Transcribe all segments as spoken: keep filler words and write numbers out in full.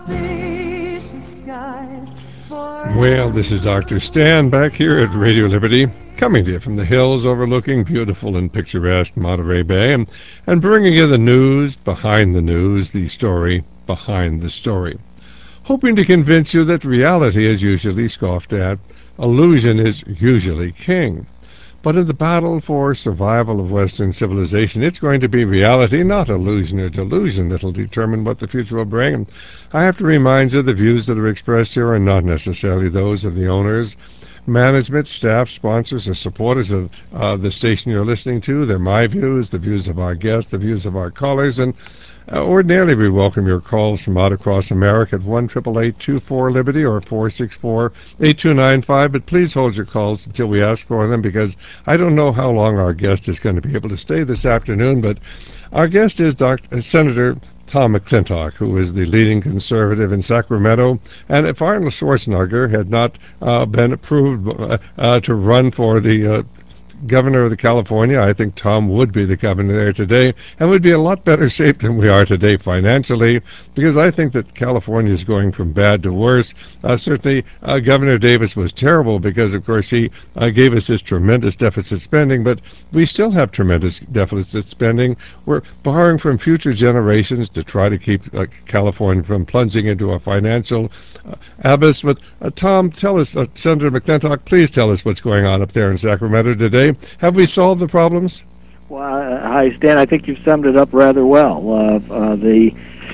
auspicious skies. Well, this is Doctor Stan back here at Radio Liberty, coming to you from the hills overlooking beautiful and picturesque Monterey Bay, and, and bringing you the news behind the news, the story behind the story. Hoping to convince you that reality is usually scoffed at, illusion is usually king. But in the battle for survival of Western civilization, it's going to be reality, not illusion or delusion, that will determine what the future will bring. And I have to remind you, the views that are expressed here are not necessarily those of the owners, management, staff, sponsors, or supporters of uh, the station you're listening to. They're my views, the views of our guests, the views of our callers, and Uh, ordinarily, we welcome your calls from out across America at one eight eight eight, two four, Liberty or four six four, eight two nine five, but please hold your calls until we ask for them, because I don't know how long our guest is going to be able to stay this afternoon, but our guest is Doctor Senator Tom McClintock, who is the leading conservative in Sacramento, and if Arnold Schwarzenegger had not uh, been approved uh, uh, to run for the uh, governor of the California, I think Tom would be the governor there today, and would be a lot better shape than we are today financially, because I think that California is going from bad to worse. Uh, certainly, uh, Governor Davis was terrible because, of course, he uh, gave us this tremendous deficit spending, but we still have tremendous deficit spending. We're borrowing from future generations to try to keep uh, California from plunging into a financial uh, abyss. But, uh, Tom, tell us, uh, Senator McClintock, please tell us what's going on up there in Sacramento today. Have we solved the problems? Well, uh, hi, Stan. I think you've summed it up rather well. Uh, uh, the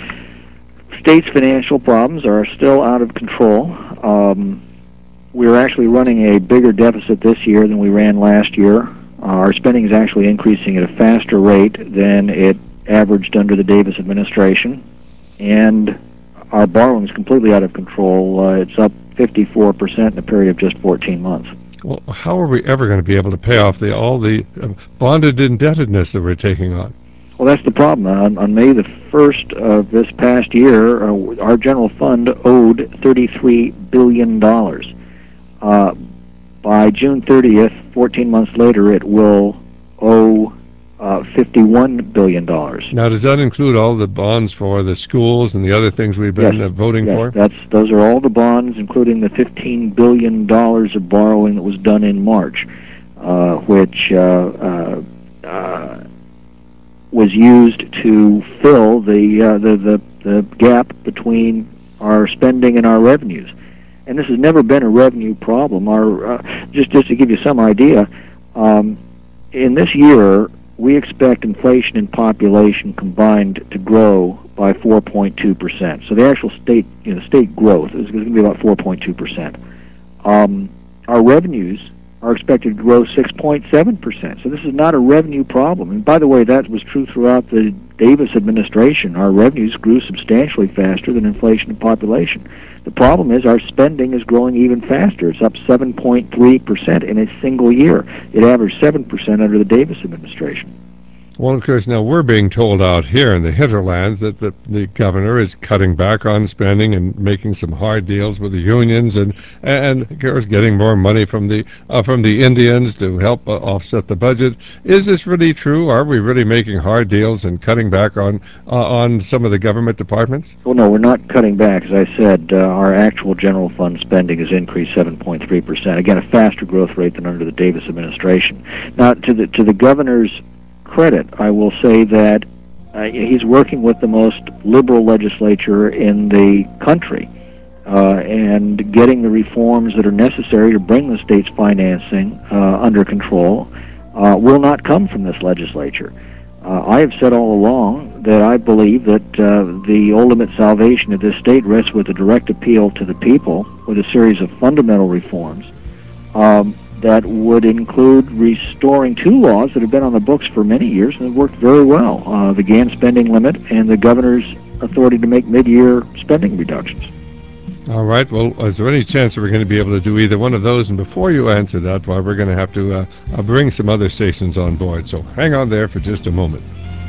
state's financial problems are still out of control. Um, we're actually running a bigger deficit this year than we ran last year. Uh, our spending is actually increasing at a faster rate than it averaged under the Davis administration. And our borrowing is completely out of control. Uh, it's up fifty-four percent in a period of just fourteen months. Well, how are we ever going to be able to pay off the all the uh, bonded indebtedness that we're taking on? Well, that's the problem. On, on May the first of this past year, uh, our general fund owed thirty-three billion dollars. Uh, by June thirtieth, fourteen months later, it will owe uh, fifty-one billion dollars. Now, does that include all the bonds for the schools and the other things we've been yes. uh, voting yes, for? That's, those are all the bonds, including the fifteen billion dollars of borrowing that was done in March, uh, which uh, uh, uh, was used to fill the, uh, the, the, the gap between our spending and our revenues. And this has never been a revenue problem. Our, uh, just, just to give you some idea, um, in this year, we expect inflation and population combined to grow by four point two percent. So the actual state, you know, state growth is going to be about four point two percent. Um, our revenues are expected to grow six point seven percent. So this is not a revenue problem. And by the way, that was true throughout the Davis administration. Our revenues grew substantially faster than inflation and population. The problem is our spending is growing even faster. It's up seven point three percent in a single year. It averaged seven percent under the Davis administration. Well, of course, now we're being told out here in the hinterlands that the, the governor is cutting back on spending and making some hard deals with the unions, and and of course getting more money from the uh, from the Indians to help uh, offset the budget. Is this really true? Are we really making hard deals and cutting back on uh, on some of the government departments? Well, no, we're not cutting back. As I said, uh, our actual general fund spending has increased seven point three percent. Again, a faster growth rate than under the Davis administration. Now, to the to the governor's credit, I will say that uh, he's working with the most liberal legislature in the country uh, and getting the reforms that are necessary to bring the state's financing uh, under control uh, will not come from this legislature. Uh, I have said all along that I believe that uh, the ultimate salvation of this state rests with a direct appeal to the people with a series of fundamental reforms um, that would include restoring two laws that have been on the books for many years and have worked very well, uh, the G A N spending limit and the governor's authority to make mid-year spending reductions. All right. Well, is there any chance that we're going to be able to do either one of those? And before you answer that, well, we're going to have to uh, uh, bring some other stations on board. So hang on there for just a moment.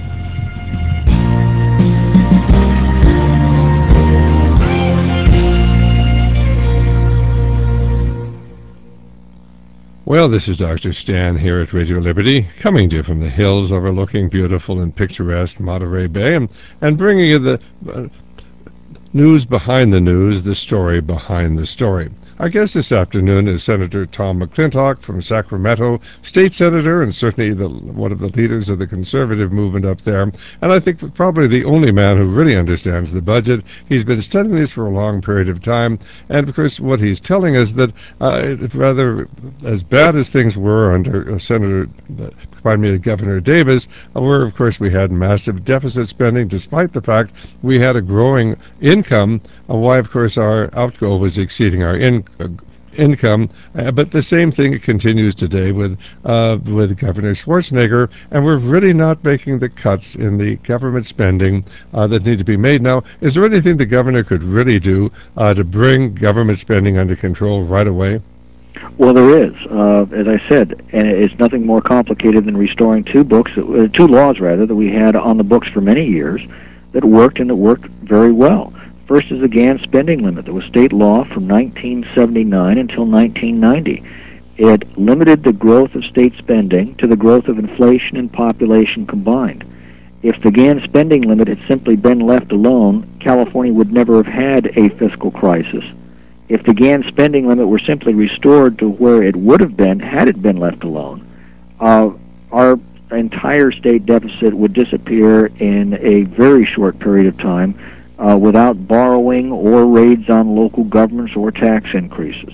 Well, this is Doctor Stan here at Radio Liberty, coming to you from the hills overlooking beautiful and picturesque Monterey Bay, and, and bringing you the uh, news behind the news, the story behind the story. Our guest this afternoon is Senator Tom McClintock from Sacramento, state senator, and certainly the, one of the leaders of the conservative movement up there, and I think probably the only man who really understands the budget. He's been studying this for a long period of time, and of course what he's telling us that uh, rather as bad as things were under uh, Senator, uh, pardon me, Governor Davis, uh, where of course we had massive deficit spending, despite the fact we had a growing income, uh, why of course our outgo was exceeding our income. Uh, income, uh, but the same thing continues today with uh, with Governor Schwarzenegger, and we're really not making the cuts in the government spending uh, that need to be made. Now, is there anything the governor could really do uh, to bring government spending under control right away? Well, there is, uh, as I said, and it's nothing more complicated than restoring two books, uh, two laws rather, that we had on the books for many years that worked and that worked very well. First is the G A N spending limit that was state law from nineteen seventy-nine until nineteen ninety. It limited the growth of state spending to the growth of inflation and population combined. If the G A N spending limit had simply been left alone, California would never have had a fiscal crisis. If the G A N spending limit were simply restored to where it would have been had it been left alone, uh, our entire state deficit would disappear in a very short period of time, Uh, without borrowing or raids on local governments or tax increases.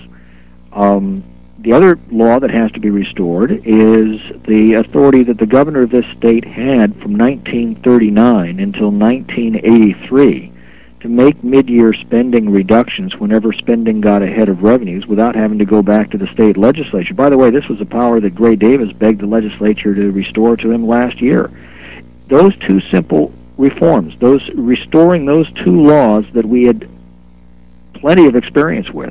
Um, the other law that has to be restored is the authority that the governor of this state had from nineteen thirty-nine until nineteen eighty-three to make mid-year spending reductions whenever spending got ahead of revenues without having to go back to the state legislature. By the way, this was a power that Gray Davis begged the legislature to restore to him last year. Those two simple reforms, those restoring those two laws that we had plenty of experience with,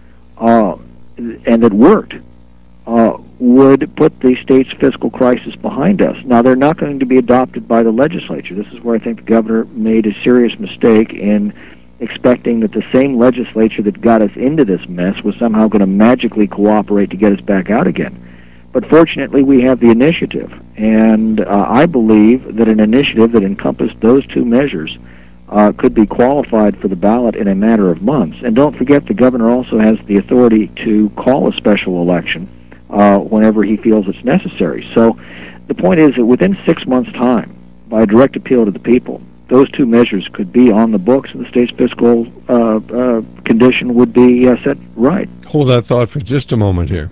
uh, and that worked, uh, would put the state's fiscal crisis behind us. Now, they're not going to be adopted by the legislature. This is where I think the governor made a serious mistake in expecting that the same legislature that got us into this mess was somehow going to magically cooperate to get us back out again. But fortunately, we have the initiative, and uh, I believe that an initiative that encompassed those two measures uh, could be qualified for the ballot in a matter of months. And don't forget, the governor also has the authority to call a special election uh, whenever he feels it's necessary. So the point is that within six months' time, by direct appeal to the people, those two measures could be on the books, and the state's fiscal uh, uh, condition would be uh, set right. Hold that thought for just a moment here.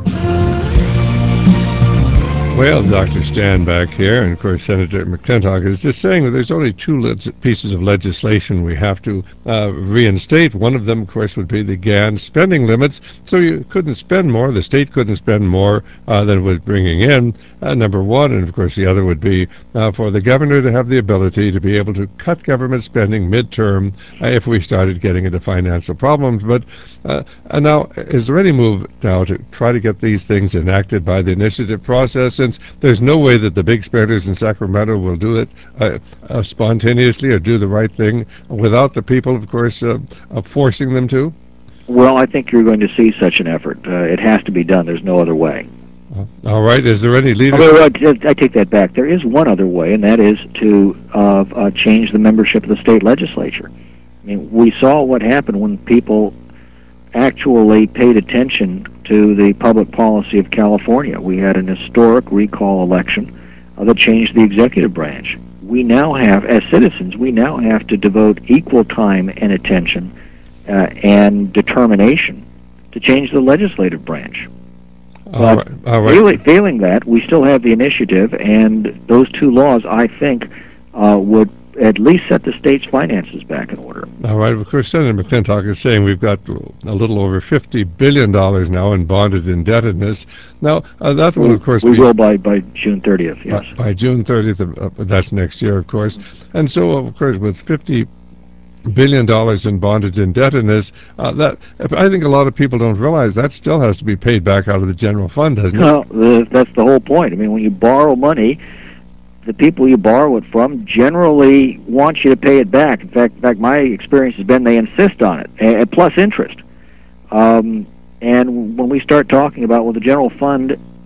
Well, Doctor Stan back here, and of course Senator McClintock is just saying that there's only two le- pieces of legislation we have to uh, reinstate. One of them, of course, would be the G A N spending limits, so you couldn't spend more, the state couldn't spend more uh, than it was bringing in, uh, number one, and of course the other would be uh, for the governor to have the ability to be able to cut government spending midterm uh, if we started getting into financial problems. But uh, and now, is there any move now to try to get these things enacted by the initiative process? Since there's no way that the big spenders in Sacramento will do it uh, uh, spontaneously or do the right thing without the people, of course, uh, uh, forcing them to? Well, I think you're going to see such an effort. Uh, it has to be done. There's no other way. Uh, all right. Is there any leadership? Although, I, I take that back. There is one other way, and that is to uh, uh, change the membership of the state legislature. I mean, we saw what happened when people actually paid attention to the public policy of California. We had an historic recall election uh, that changed the executive branch. We now have, as citizens, we now have to devote equal time and attention uh, and determination to change the legislative branch. All But right. All right. failing, failing that, we still have the initiative, and those two laws, I think, uh, would at least set the state's finances back in order. All right. Of course, Senator McClintock is saying we've got a little over fifty billion dollars now in bonded indebtedness. Now, uh, that will, of course, we be... will by, by June thirtieth, yes. By, by June thirtieth, uh, that's next year, of course. And so, of course, with fifty billion dollars in bonded indebtedness, uh, that I think a lot of people don't realize that still has to be paid back out of the general fund, doesn't it? No, the, that's the whole point. I mean, when you borrow money, the people you borrow it from generally want you to pay it back. In fact, in fact, my experience has been they insist on it, and plus interest. Um, and when we start talking about, well, the general fund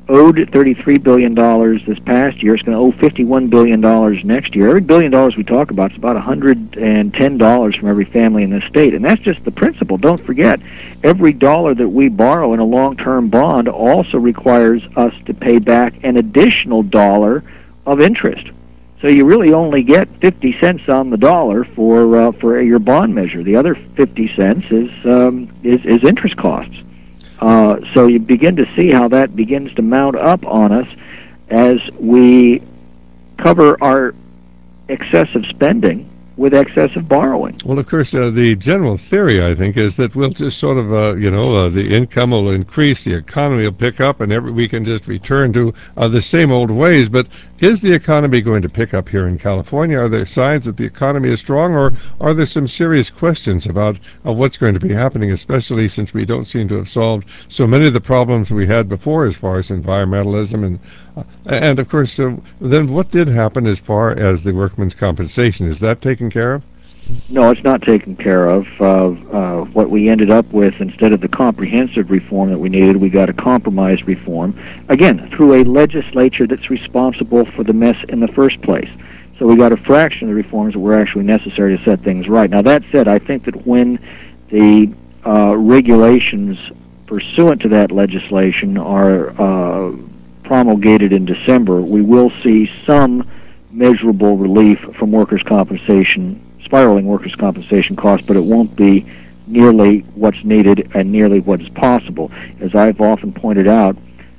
owed thirty-three billion dollars this past year. It's going to owe fifty-one billion dollars next year. Every billion dollars we talk about is about one hundred ten dollars from every family in this state, and that's just the principal. Don't forget, every dollar that we borrow in a long-term bond also requires us to pay back an additional dollar of interest. So you really only get fifty cents on the dollar for uh, for your bond measure. The other fifty cents is um, is, is interest costs. Uh, so you begin to see how that begins to mount up on us as we cover our excessive spending with excessive borrowing. Well, of course, uh, the general theory, I think, is that we'll just sort of, uh, you know, uh, the income will increase, the economy will pick up, and every, we can just return to uh, the same old ways. But is the economy going to pick up here in California? Are there signs that the economy is strong, or are there some serious questions about uh, what's going to be happening, especially since we don't seem to have solved so many of the problems we had before as far as environmentalism and, uh, and of course, uh, then what did happen as far as the workman's compensation? Is that taken care of? No, it's not taken care of. Uh, uh, what we ended up with, instead of the comprehensive reform that we needed, we got a compromise reform, again, through a legislature that's responsible for the mess in the first place. So we got a fraction of the reforms that were actually necessary to set things right. Now, that said, I think that when the uh, regulations pursuant to that legislation are uh, promulgated in December, we will see some measurable relief from workers' compensation, spiraling workers' compensation costs, but it won't be nearly what's needed and nearly what is possible. As I've often pointed out,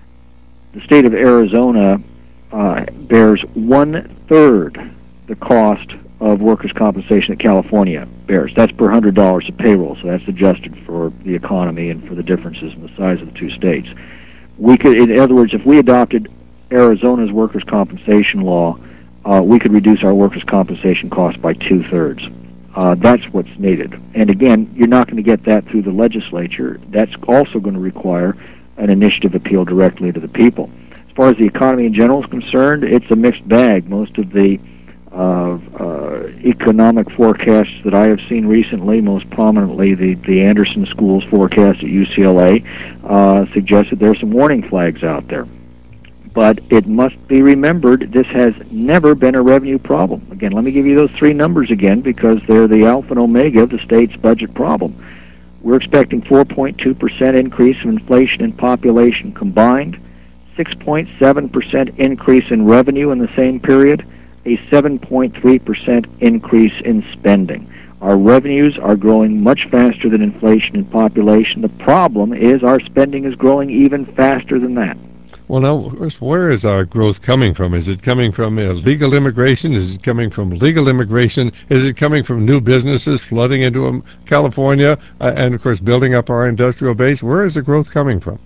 the state of Arizona uh, bears one-third the cost of workers' compensation that California bears. That's per one hundred dollars of payroll, so that's adjusted for the economy and for the differences in the size of the two states. We could, in other words, if we adopted Arizona's workers' compensation law, uh, we could reduce our workers' compensation costs by two-thirds. Uh, that's what's needed. And again, you're not going to get that through the legislature. That's also going to require an initiative appeal directly to the people. As far as the economy in general is concerned, it's a mixed bag. Most of the uh, uh, economic forecasts that I have seen recently, most prominently the, the Anderson School's forecast at U C L A, uh, suggests that there are some warning flags out there. But it must be remembered, this has never been a revenue problem. Again, let me give you those three numbers again, because they're the alpha and omega of the state's budget problem. We're expecting four point two percent increase in inflation and population combined, six point seven percent increase in revenue in the same period, a seven point three percent increase in spending. Our revenues are growing much faster than inflation and population. The problem is our spending is growing even faster than that. Well, now, where is our growth coming from? Is it coming from illegal immigration? Is it coming from legal immigration? Is it coming from new businesses flooding into um, California uh, and, of course, building up our industrial base? Where is the growth coming from?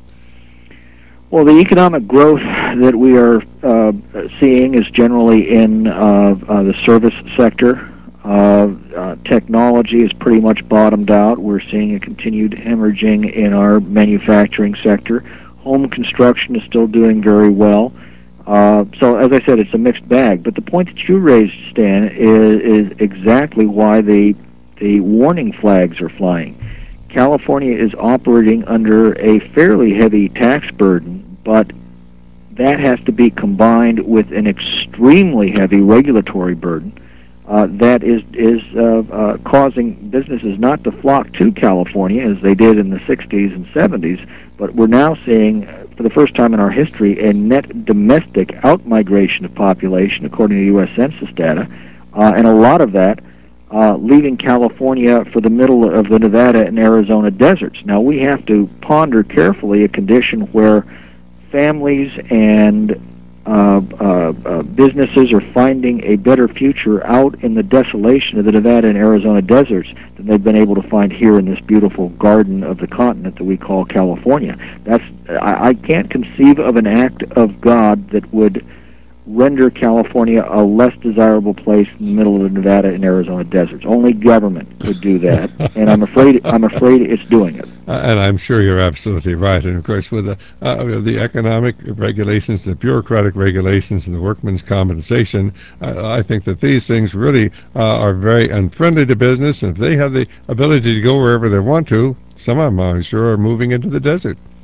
Well, the economic growth that we are uh, seeing is generally in uh, uh, the service sector. Uh, uh, technology is pretty much bottomed out. We're seeing a continued hemorrhaging in our manufacturing sector. Home construction is still doing very well. Uh, so, as I said, it's a mixed bag. But the point that you raised, Stan, is, is exactly why the the warning flags are flying. California is operating under a fairly heavy tax burden, but that has to be combined with an extremely heavy regulatory burden uh, that is is uh, uh, causing businesses not to flock to California as they did in the sixties and seventies. But we're now seeing, for the first time in our history, a net domestic outmigration of population, according to U S Census data, uh, and a lot of that uh, leaving California for the middle of the Nevada and Arizona deserts. Now, we have to ponder carefully a condition where families and uh, uh, uh, businesses are finding a better future out in the desolation of the Nevada and Arizona deserts than they've been able to find here in this beautiful garden of the continent that we call California. That's I, I can't conceive of an act of God that would render California a less desirable place in the middle of the Nevada and Arizona deserts. Only government could do that, and I'm afraid I'm afraid it's doing it. Uh, and I'm sure you're absolutely right. And of course, with the uh, the economic regulations, the bureaucratic regulations, and the workman's compensation, uh, I think that these things really uh, are very unfriendly to business. And if they have the ability to go wherever they want to, some of them, I'm sure, are moving into the desert.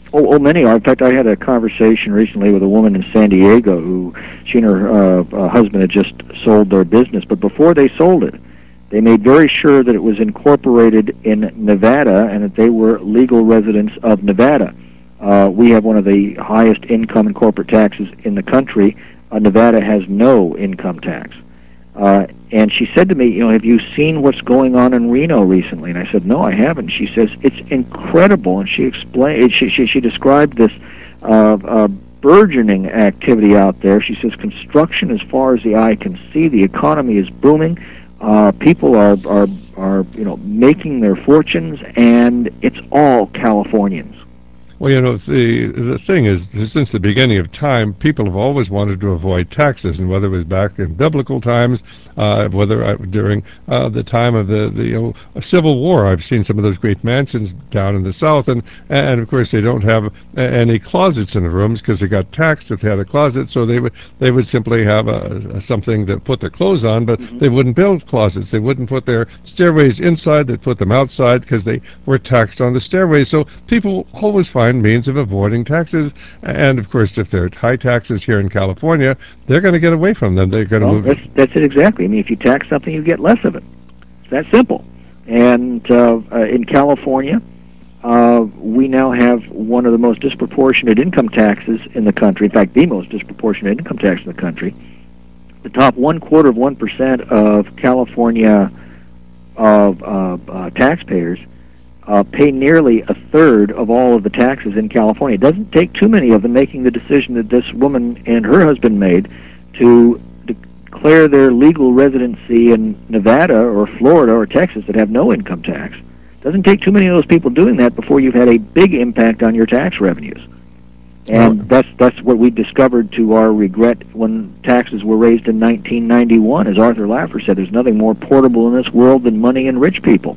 Oh, oh, many are. In fact, I had a conversation recently with a woman in San Diego who, she and her uh, uh, husband had just sold their business, but before they sold it, they made very sure that it was incorporated in Nevada and that they were legal residents of Nevada. Uh, we have one of the highest income and corporate taxes in the country. Uh, Nevada has no income tax. Uh, and she said to me, you know, have you seen what's going on in Reno recently? And I said, no, I haven't. She says, it's incredible. And she explained, she, she, she described this uh, uh, burgeoning activity out there. She says, construction as far as the eye can see, the economy is booming. Uh, people are, are, are, you know, making their fortunes, and it's all Californians. Well, you know, the the thing is, since the beginning of time, people have always wanted to avoid taxes, and whether it was back in biblical times, uh, whether uh, during uh, the time of the, the you know, Civil War, I've seen some of those great mansions down in the South, and, and of course they don't have any closets in the rooms because they got taxed if they had a closet, so they would they would simply have a, a something to put their clothes on, but mm-hmm. they wouldn't build closets. They wouldn't put their stairways inside. They'd put them outside because they were taxed on the stairways. So people always find means of avoiding taxes, and of course, if there are high taxes here in California, they're going to get away from them. They're going to well, move. That's, that's it exactly. I mean, if you tax something, you get less of it. It's that simple. And uh, uh, in California, uh, we now have one of the most disproportionate income taxes in the country. In fact, the most disproportionate income tax in the country. The top one quarter of one percent of California of uh, uh, taxpayers Uh, pay nearly a third of all of the taxes in California. It doesn't take too many of them making the decision that this woman and her husband made to declare their legal residency in Nevada or Florida or Texas that have no income tax. It doesn't take too many of those people doing that before you've had a big impact on your tax revenues. And that's that's what we discovered to our regret when taxes were raised in nineteen ninety-one. As Arthur Laffer said, there's nothing more portable in this world than money and rich people.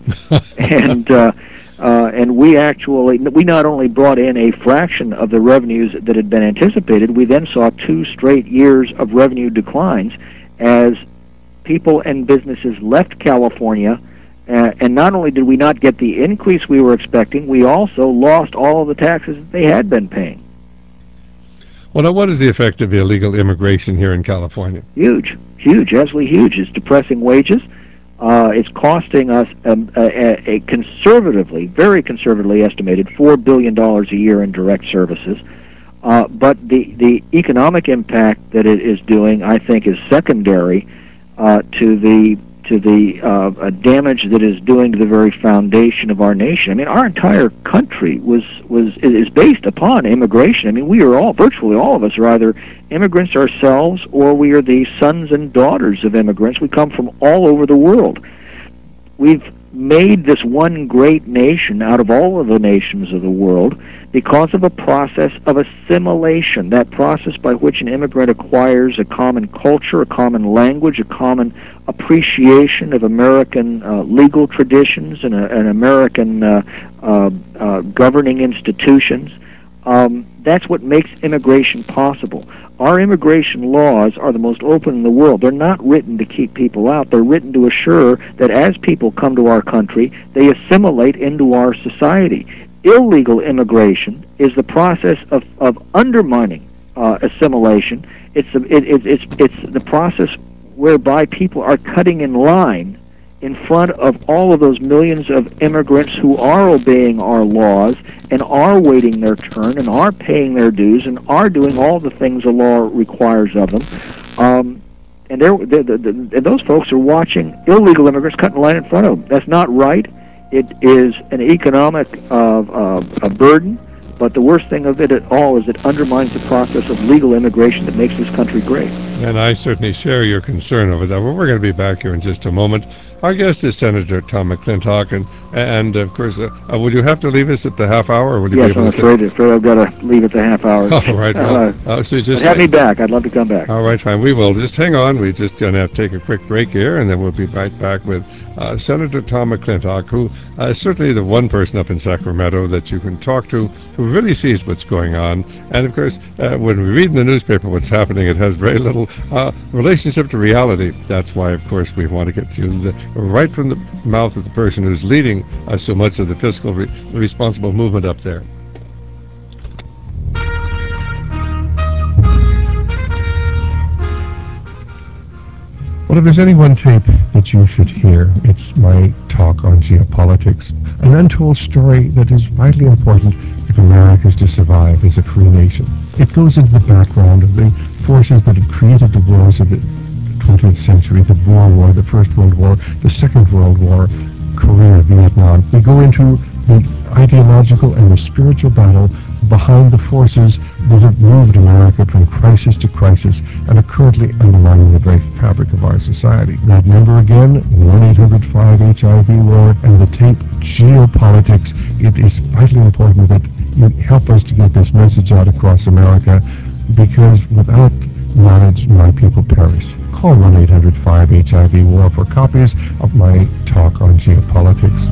and uh, uh, and we actually, we not only brought in a fraction of the revenues that had been anticipated, we then saw two straight years of revenue declines as people and businesses left California. Uh, and not only did we not get the increase we were expecting, we also lost all of the taxes that they had been paying. Well, now, what is the effect of illegal immigration here in California? Huge, huge, absolutely huge. It's depressing wages. Uh, it's costing us a, a, a conservatively, very conservatively estimated four billion dollars a year in direct services. Uh, but the, the economic impact that it is doing, I think, is secondary uh, to the to the uh, damage that is doing to the very foundation of our nation. I mean, our entire country was was is based upon immigration. I mean, we are all, virtually all of us, are either immigrants ourselves or we are the sons and daughters of immigrants. We come from all over the world. We've made this one great nation out of all of the nations of the world because of a process of assimilation, that process by which an immigrant acquires a common culture, a common language, a common appreciation of American uh, legal traditions and, uh, and American uh, uh, uh, governing institutions. Um, that's what makes immigration possible. Our immigration laws are the most open in the world. They're not written to keep people out. They're written to assure that as people come to our country, they assimilate into our society. Illegal immigration is the process of, of undermining uh, assimilation. It's, a, it, it, it's, it's the process whereby people are cutting in line in front of all of those millions of immigrants who are obeying our laws and are waiting their turn and are paying their dues and are doing all the things the law requires of them. Um, and they're, they're, they're, they're, those folks are watching illegal immigrants cut in line in front of them. That's not right. It is an economic uh, uh, a burden, but the worst thing of it at all is it undermines the process of legal immigration that makes this country great. And I certainly share your concern over that. Well, we're going to be back here in just a moment. Our guest is Senator Tom McClintock, and, and of course, uh, uh, would you have to leave us at the half hour, or would you yes, be able I'm to afraid, stay? afraid I've got to leave at the half hour. All right. Well, uh, uh, so just have me back. I'd love to come back. All right, fine. We will. Just hang on. We're just going to have to take a quick break here, and then we'll be right back with uh, Senator Tom McClintock, who uh, is certainly the one person up in Sacramento that you can talk to who really sees what's going on. And, of course, uh, when we read in the newspaper what's happening, it has very little uh, relationship to reality. That's why, of course, we want to get you the, right from the mouth of the person who's leading uh, so much of the fiscal re- responsible movement up there. Well, if there's any one tape that you should hear, it's my talk on geopolitics, an untold story that is vitally important if America is to survive as a free nation. It goes into the background of the forces that have created the wars of the twentieth century, the Boer War, the First World War, the Second World War, Korea, Vietnam. We go into the ideological and the spiritual battle behind the forces that have moved America from crisis to crisis and are currently undermining the very fabric of our society. That number again, one eight hundred five H I V war, and the tape Geopolitics. It is vitally important that you help us to get this message out across America, because without knowledge, my people perish. Call one eight hundred five H I V war for copies of my talk on geopolitics.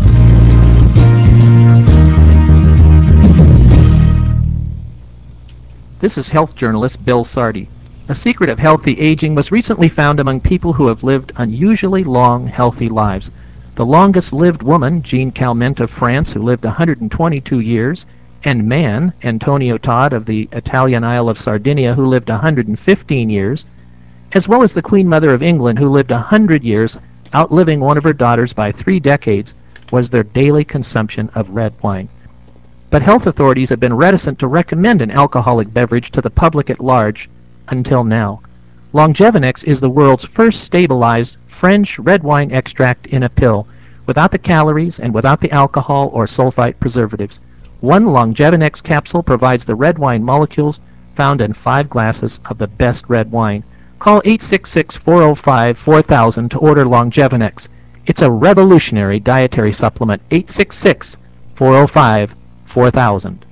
This is health journalist Bill Sardi. A secret of healthy aging was recently found among people who have lived unusually long, healthy lives. The longest-lived woman, Jean Calment of France, who lived one hundred twenty-two years, and man, Antonio Todd of the Italian Isle of Sardinia, who lived one hundred fifteen years, as well as the Queen Mother of England, who lived one hundred years, outliving one of her daughters by three decades, was their daily consumption of red wine. But health authorities have been reticent to recommend an alcoholic beverage to the public at large until now. Longevinex is the world's first stabilized French red wine extract in a pill, without the calories and without the alcohol or sulfite preservatives. One Longevinex capsule provides the red wine molecules found in five glasses of the best red wine. Call eight six six, four oh five, four thousand to order Longevinex. It's a revolutionary dietary supplement. eight six six, four oh five, four thousand.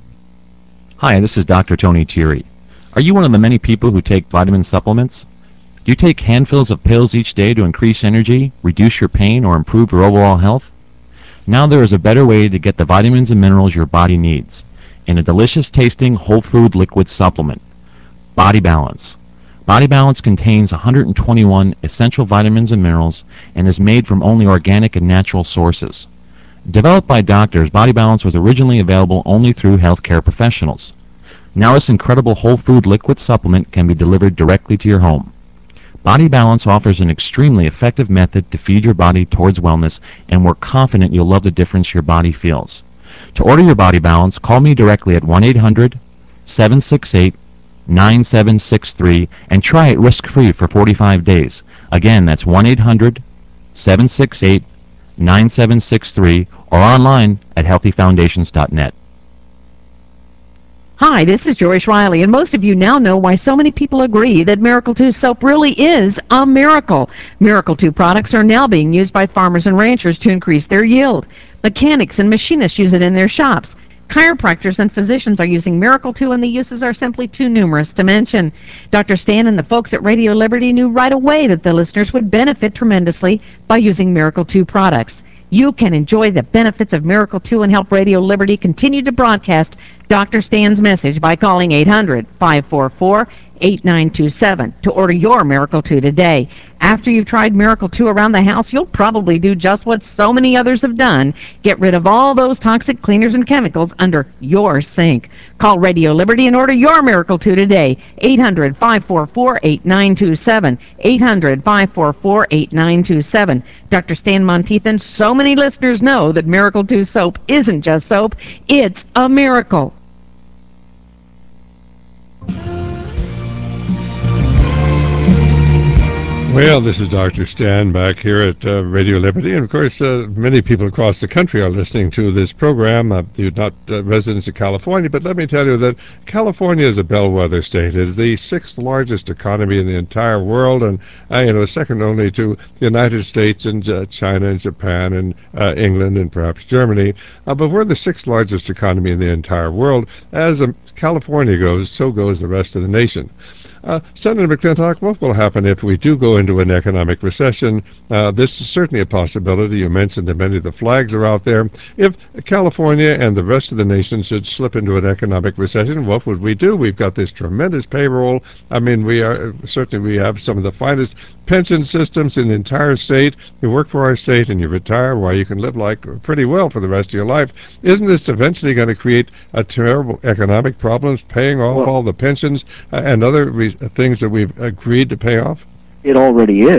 Hi, this is Doctor Tony Thierry. Are you one of the many people who take vitamin supplements? Do you take handfuls of pills each day to increase energy, reduce your pain, or improve your overall health? Now there is a better way to get the vitamins and minerals your body needs in a delicious-tasting whole food liquid supplement, Body Balance. Body Balance contains one hundred twenty-one essential vitamins and minerals and is made from only organic and natural sources. Developed by doctors, Body Balance was originally available only through healthcare professionals. Now this incredible whole food liquid supplement can be delivered directly to your home. Body Balance offers an extremely effective method to feed your body towards wellness, and we're confident you'll love the difference your body feels. To order your Body Balance, call me directly at one eight hundred, seven six eight, nine seven six three and try it risk-free for forty-five days. Again, that's one eight hundred, seven six eight, nine seven six three or online at healthy foundations dot net. Hi, this is Joyce Riley, and most of you now know why so many people agree that Miracle two soap really is a miracle. Miracle two products are now being used by farmers and ranchers to increase their yield. Mechanics and machinists use it in their shops. Chiropractors and physicians are using Miracle two, and the uses are simply too numerous to mention. Doctor Stan and the folks at Radio Liberty knew right away that the listeners would benefit tremendously by using Miracle two products. You can enjoy the benefits of Miracle two and help Radio Liberty continue to broadcast Doctor Stan's message by calling eight hundred, five four four, eight nine two seven to order your Miracle two today. After you've tried Miracle two around the house, you'll probably do just what so many others have done. Get rid of all those toxic cleaners and chemicals under your sink. Call Radio Liberty and order your Miracle two today. eight hundred, five four four, eight nine two seven. eight hundred, five four four, eight nine two seven. Doctor Stan Monteith and so many listeners know that Miracle two soap isn't just soap, it's a miracle. Well, this is Doctor Stan back here at uh, Radio Liberty, and of course uh, many people across the country are listening to this program. Uh, you're not uh, residents of California, but let me tell you that California is a bellwether state. It is the sixth largest economy in the entire world, and uh, you know, second only to the United States and uh, China and Japan and uh, England and perhaps Germany. Uh, but we're the sixth largest economy in the entire world. As um, California goes, so goes the rest of the nation. Uh, Senator McClintock, what will happen if we do go into an economic recession? Uh, this is certainly a possibility. You mentioned that many of the flags are out there. If California and the rest of the nation should slip into an economic recession, what would we do? We've got this tremendous payroll. I mean, we are certainly we have some of the finest pension systems in the entire state. You work for our state and you retire, while you can live like pretty well for the rest of your life. Isn't this eventually going to create a terrible economic problems, paying off Well, all the pensions uh, and other re- things that we've agreed to pay off? It already is.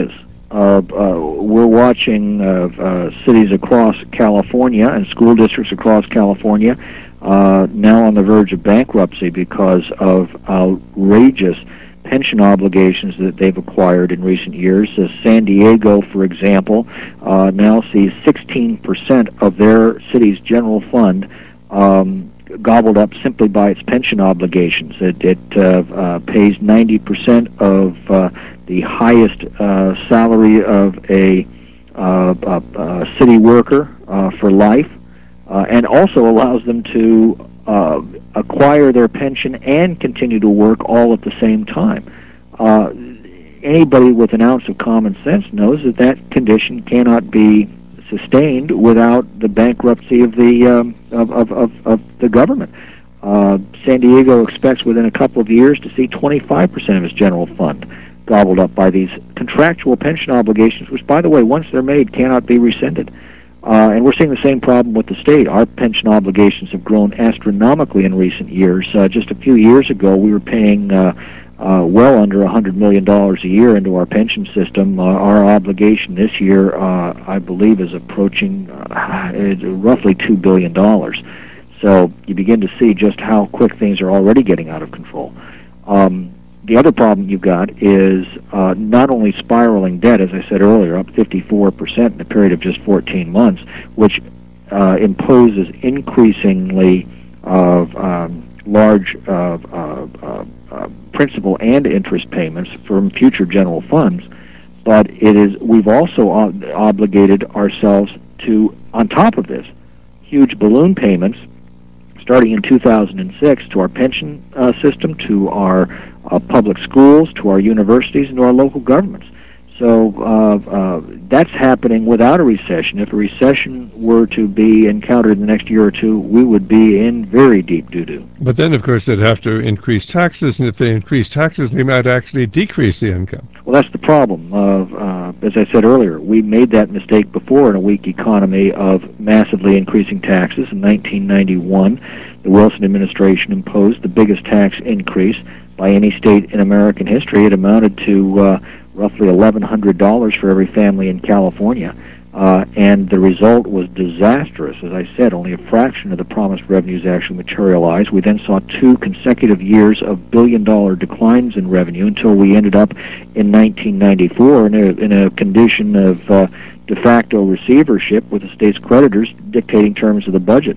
Uh, uh, we're watching uh, uh, cities across California and school districts across California uh, now on the verge of bankruptcy because of outrageous pension obligations that they've acquired in recent years. Uh, San Diego, for example, uh, now sees sixteen percent of their city's general fund um, gobbled up simply by its pension obligations. It, it uh, uh, pays ninety percent of uh, the highest uh, salary of a, uh, a, a city worker uh, for life, uh, and also allows them to uh, acquire their pension and continue to work all at the same time. Uh, anybody with an ounce of common sense knows that that condition cannot be sustained without the bankruptcy of the um, of, of, of, of the government. Uh, San Diego expects within a couple of years to see twenty-five percent of its general fund gobbled up by these contractual pension obligations, which, by the way, once they're made, cannot be rescinded. Uh, and we're seeing the same problem with the state. Our pension obligations have grown astronomically in recent years. Uh, just a few years ago, we were paying uh, uh, well under one hundred million dollars a year into our pension system. Uh, our obligation this year, uh, I believe, is approaching uh, roughly two billion dollars. So you begin to see just how quick things are already getting out of control. Um, The other problem you've got is uh, not only spiraling debt, as I said earlier, up fifty-four percent in a period of just fourteen months, which uh, imposes increasingly of um, large uh, uh, uh, uh, principal and interest payments from future general funds. But it is we've also ob- obligated ourselves to, on top of this, huge balloon payments starting in two thousand six to our pension uh, system, to our uh, public schools, to our universities, and to our local governments. So uh, uh, that's happening without a recession. If a recession were to be encountered in the next year or two, we would be in very deep doo-doo. But then, of course, they'd have to increase taxes, and if they increase taxes, they might actually decrease the income. Well, that's the problem. Uh, uh, as I said earlier, we made that mistake before in a weak economy of massively increasing taxes. In nineteen ninety-one, the Wilson administration imposed the biggest tax increase by any state in American history. It amounted to uh, roughly eleven hundred dollars for every family in California. Uh, and the result was disastrous. As I said, only a fraction of the promised revenues actually materialized. We then saw two consecutive years of billion-dollar declines in revenue until we ended up in nineteen ninety-four in a, in a condition of uh, de facto receivership with the state's creditors dictating terms of the budget.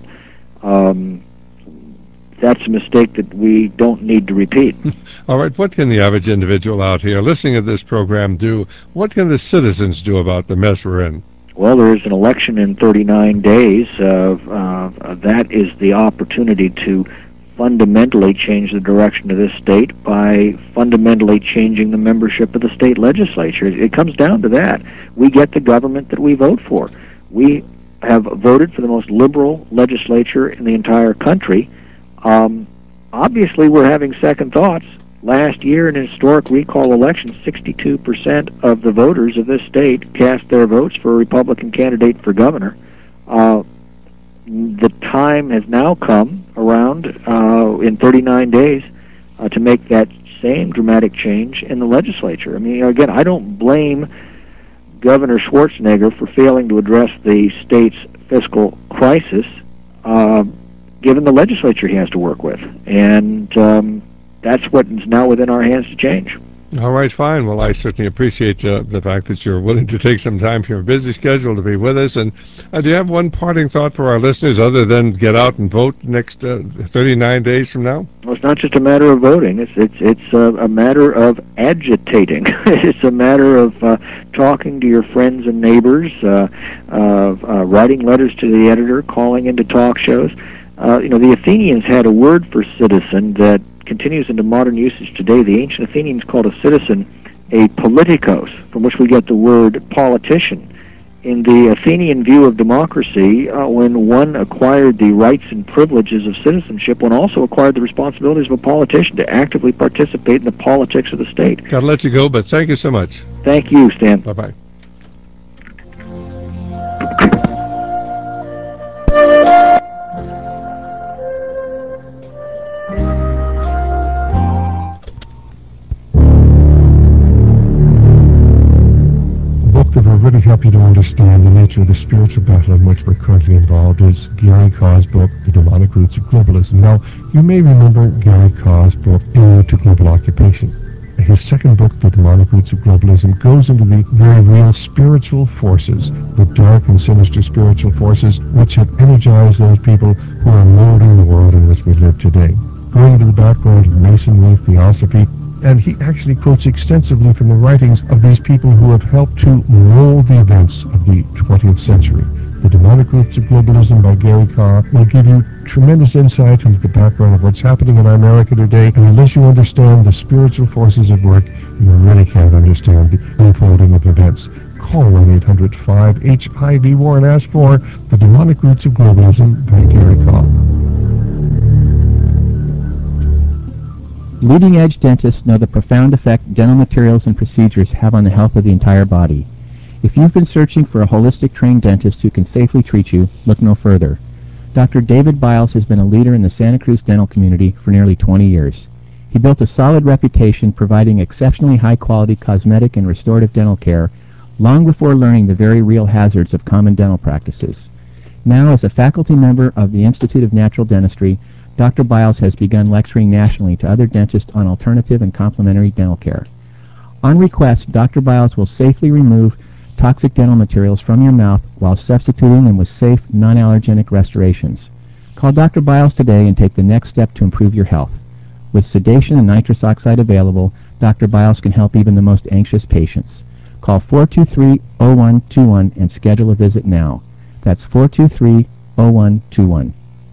Um, that's a mistake that we don't need to repeat. All right, what can the average individual out here listening to this program do? What can the citizens do about the mess we're in? Well, there is an election in thirty-nine days. Uh, uh, that is the opportunity to fundamentally change the direction of this state by fundamentally changing the membership of the state legislature. It comes down to that. We get the government that we vote for. We have voted for the most liberal legislature in the entire country. Um, obviously, we're having second thoughts. Last year, in a historic recall election, sixty-two percent of the voters of this state cast their votes for a Republican candidate for governor. Uh, the time has now come around uh, in thirty-nine days uh, to make that same dramatic change in the legislature. I mean, again, I don't blame Governor Schwarzenegger for failing to address the state's fiscal crisis, uh, given the legislature he has to work with. And um, that's what is now within our hands to change. All right, fine. Well, I certainly appreciate uh, the fact that you're willing to take some time from your busy schedule to be with us. And uh, do you have one parting thought for our listeners other than get out and vote next uh, thirty-nine days from now? Well, it's not just a matter of voting. It's it's it's a, a matter of agitating. It's a matter of uh, talking to your friends and neighbors, uh, of uh, writing letters to the editor, calling into talk shows. Uh, you know, the Athenians had a word for citizen that continues into modern usage today. The ancient Athenians called a citizen a politikos, from which we get the word politician. In the Athenian view of democracy, uh, when one acquired the rights and privileges of citizenship, one also acquired the responsibilities of a politician to actively participate in the politics of the state. Got to let you go, but thank you so much. Thank you, Stan. Bye-bye. spiritual battle in which we're currently involved is Gary Kaw's book, The Demonic Roots of Globalism. Now, you may remember Gary Kaw's book, Ode to Global Occupation. His second book, The Demonic Roots of Globalism, goes into the very real spiritual forces, the dark and sinister spiritual forces which have energized those people who are molding the world in which we live today. Going into the background of Masonry, Theosophy, and he actually quotes extensively from the writings of these people who have helped to mold the events of the twentieth century. The Demonic Roots of Globalism by Gary Kaw will give you tremendous insight into the background of what's happening in America today, and unless you understand the spiritual forces at work, you really can't understand the unfolding of events. Call one eight hundred five H I V war and ask for The Demonic Roots of Globalism by Gary Kaw. Leading-edge dentists know the profound effect dental materials and procedures have on the health of the entire body. If you've been searching for a holistic trained dentist who can safely treat you, look no further. Doctor David Biles has been a leader in the Santa Cruz dental community for nearly twenty years. He built a solid reputation providing exceptionally high-quality cosmetic and restorative dental care long before learning the very real hazards of common dental practices. Now, as a faculty member of the Institute of Natural Dentistry, Doctor Biles has begun lecturing nationally to other dentists on alternative and complementary dental care. On request, Doctor Biles will safely remove toxic dental materials from your mouth while substituting them with safe, non-allergenic restorations. Call Doctor Biles today and take the next step to improve your health. With sedation and nitrous oxide available, Doctor Biles can help even the most anxious patients. Call four two three, zero one two one and schedule a visit now. That's four two three, zero one two one.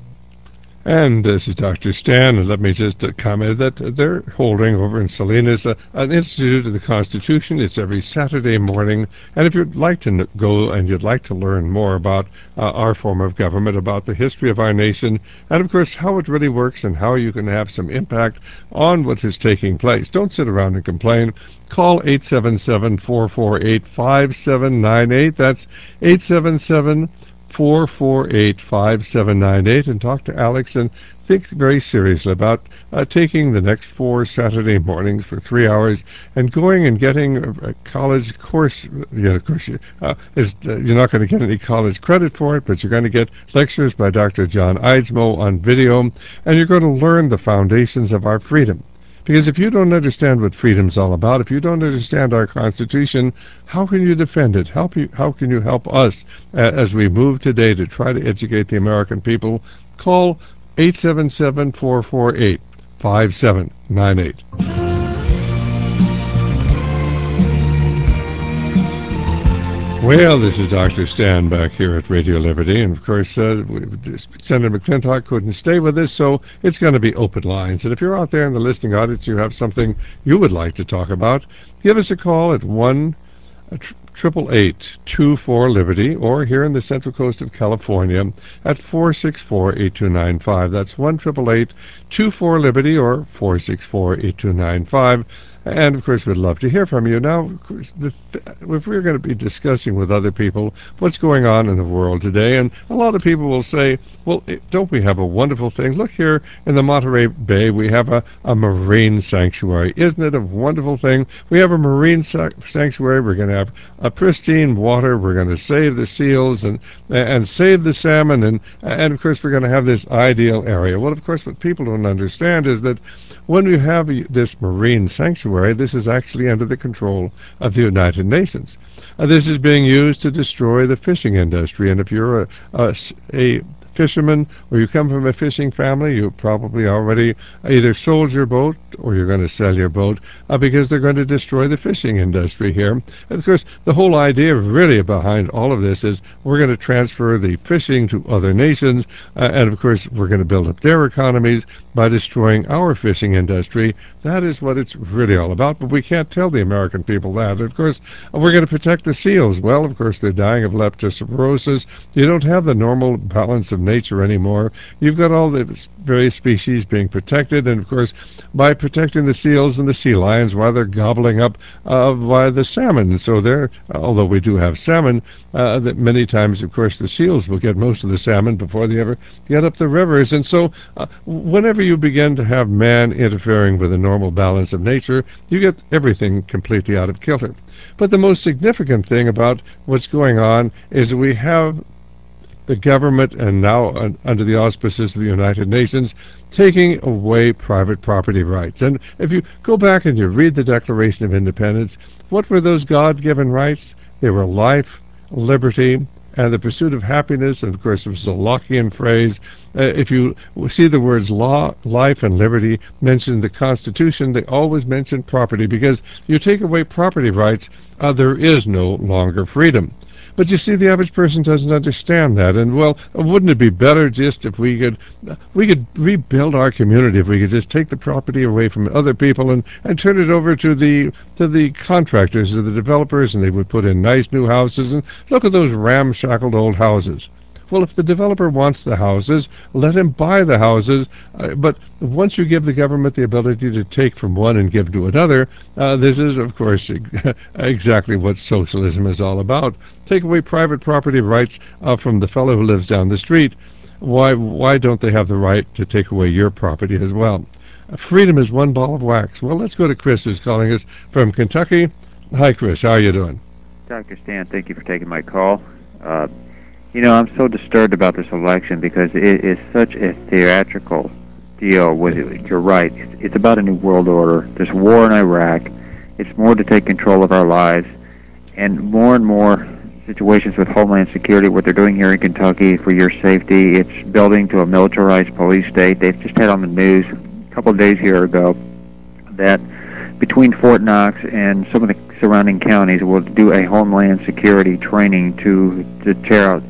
And this is Doctor Stan, and let me just uh, comment that they're holding over in Salinas uh, an Institute of the Constitution. It's every Saturday morning, and if you'd like to n- go and you'd like to learn more about uh, our form of government, about the history of our nation, and of course how it really works and how you can have some impact on what is taking place, don't sit around and complain. Call eight seven seven, four four eight, five seven nine eight. That's eight seven seven, four four eight, five seven nine eight, and talk to Alex and think very seriously about uh, taking the next four Saturday mornings for three hours and going and getting a, a college course. You know, of course, you, uh, is, uh, you're not going to get any college credit for it, but you're going to get lectures by Doctor John Eidsmoe on video, and you're going to learn the foundations of our freedom. Because if you don't understand what freedom's all about, if you don't understand our Constitution, how can you defend it? How, you, how can you help us uh, as we move today to try to educate the American people? Call eight seven seven, four four eight, five seven nine eight. Well, this is Doctor Stan back here at Radio Liberty, and of course, uh, Senator McClintock couldn't stay with us, so it's going to be open lines. And if you're out there in the listening audience, you have something you would like to talk about, give us a call at one triple eight two four Liberty, or here in the Central Coast of California at four six four, eight two nine five. That's one triple eight two four Liberty, or four six four, eight two nine five. And, of course, we'd love to hear from you. Now, of course, the, if we're going to be discussing with other people what's going on in the world today, and a lot of people will say, well, don't we have a wonderful thing? Look here in the Monterey Bay, we have a, a marine sanctuary. Isn't it a wonderful thing? We have a marine sa- sanctuary. We're going to have a pristine water. We're going to save the seals and and save the salmon. And, and of course, we're going to have this ideal area. Well, of course, what people don't understand is that when we have this marine sanctuary, this is actually under the control of the United Nations. Uh, this is being used to destroy the fishing industry, and if you're a, a, a fisherman or you come from a fishing family, you probably already either sold your boat or you're going to sell your boat uh, because they're going to destroy the fishing industry here. And of course, the whole idea really behind all of this is we're going to transfer the fishing to other nations, uh, and of course, we're going to build up their economies by destroying our fishing industry. That is what it's really all about, but we can't tell the American people that. Of course, we're going to protect the seals. Well, of course, they're dying of leptospirosis. You don't have the normal balance of nature anymore. You've got all the various species being protected, and of course, by protecting the seals and the sea lions, while they're gobbling up uh, by the salmon. So they're, although we do have salmon, uh, that many times, of course, the seals will get most of the salmon before they ever get up the rivers. And so uh, whenever you begin to have man interfering with the normal balance of nature, you get everything completely out of kilter. But the most significant thing about what's going on is we have the government, and now uh, under the auspices of the United Nations, taking away private property rights. And if you go back and you read the Declaration of Independence, what were those God-given rights? They were life, liberty, and the pursuit of happiness. And of course, it was a Lockean phrase. Uh, if you see the words law, life, and liberty mentioned in the Constitution, they always mention property, because you take away property rights, uh, there is no longer freedom. But you see, the average person doesn't understand that. And, well, wouldn't it be better just if we could we could rebuild our community, if we could just take the property away from other people and, and turn it over to the to the contractors or the developers, and they would put in nice new houses. And look at those ramshackled old houses. Well, if the developer wants the houses, let him buy the houses. Uh, but once you give the government the ability to take from one and give to another, uh, this is, of course, exactly what socialism is all about. Take away private property rights uh, from the fellow who lives down the street. Why, why don't they have the right to take away your property as well? Uh, freedom is one ball of wax. Well, let's go to Chris, who's calling us from Kentucky. Hi, Chris. How are you doing? Doctor Stan, thank you for taking my call. Uh, You know, I'm so disturbed about this election because it is such a theatrical deal. With it. You're right. It's, it's about a new world order. There's war in Iraq. It's more to take control of our lives, and more and more situations with Homeland Security, what they're doing here in Kentucky for your safety. It's building to a militarized police state. They've just had on the news a couple of days here ago that between Fort Knox and some of the surrounding counties will do a Homeland Security training to to tear out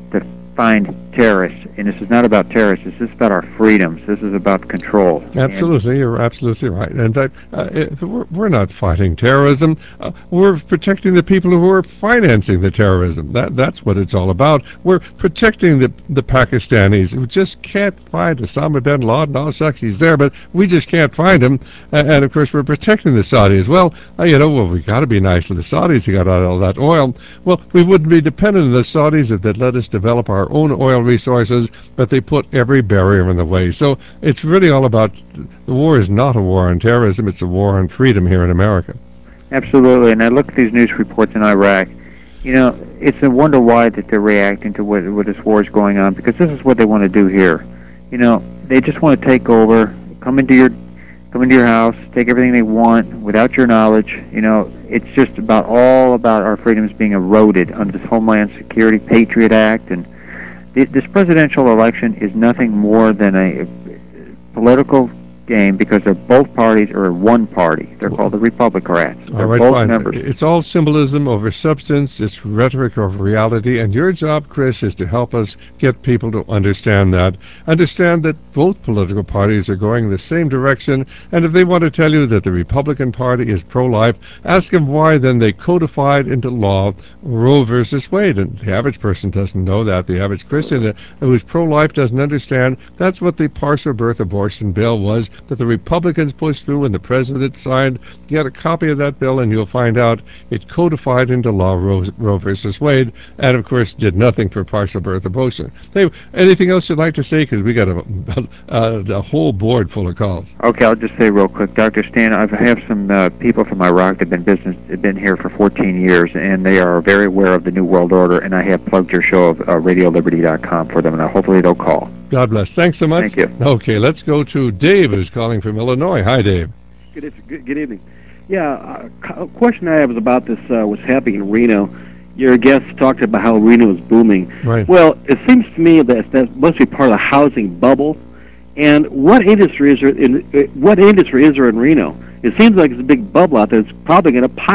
find terrorists. And this is not about terrorists. This is about our freedoms. This is about control. Absolutely. And you're absolutely right. In fact, uh, it, we're, we're not fighting terrorism. Uh, we're protecting the people who are financing the terrorism. That That's what it's all about. We're protecting the, the Pakistanis who just can't find Osama bin Laden. Oh, shucks, he's there, but we just can't find him. Uh, and, of course, we're protecting the Saudis. Well, uh, you know, well, we got to be nice to the Saudis who got all that oil. Well, we wouldn't be dependent on the Saudis if they'd let us develop our own oil resources, but they put every barrier in the way. So it's really all about, the war is not a war on terrorism, it's a war on freedom here in America. Absolutely, and I look at these news reports in Iraq. You know, it's a wonder why that they're reacting to what, what this war is going on, because this is what they want to do here. You know, they just want to take over, come into your come into your house, take everything they want without your knowledge. You know, it's just about all about our freedoms being eroded under this Homeland Security Patriot Act. And this presidential election is nothing more than a political game, because they're both parties are one party. They're called the Republicans. They're all right, both fine. members. It's all symbolism over substance. It's rhetoric over reality. And your job, Chris, is to help us get people to understand that. Understand that both political parties are going in the same direction. And if they want to tell you that the Republican Party is pro-life, ask them why then they codified into law Roe versus Wade. And the average person doesn't know that. The average Christian who's pro-life doesn't understand. That's what the partial birth abortion bill was that the Republicans pushed through and the president signed. Get a copy of that bill and you'll find out it codified into law Roe, Roe versus Wade, and of course did nothing for partial birth abortion. Hey, anything else you'd like to say? Because we got a, a, a whole board full of calls. Okay, I'll just say real quick, Doctor Stan, I have some uh, people from Iraq that have been business have been here for fourteen years, and they are very aware of the New World Order, and I have plugged your show of uh, radio liberty dot com for them, and hopefully they'll call. God bless. Thanks so much. Thank you. Okay, let's go to Dave, who's calling from Illinois. Hi, Dave. Good, good, good evening. Yeah, a question I have is about this, uh, what's happening in Reno. Your guest talked about how Reno is booming. Right. Well, it seems to me that that must be part of the housing bubble. And what industry is there in, what industry is there in Reno? It seems like it's a big bubble out there. It's probably going to pop.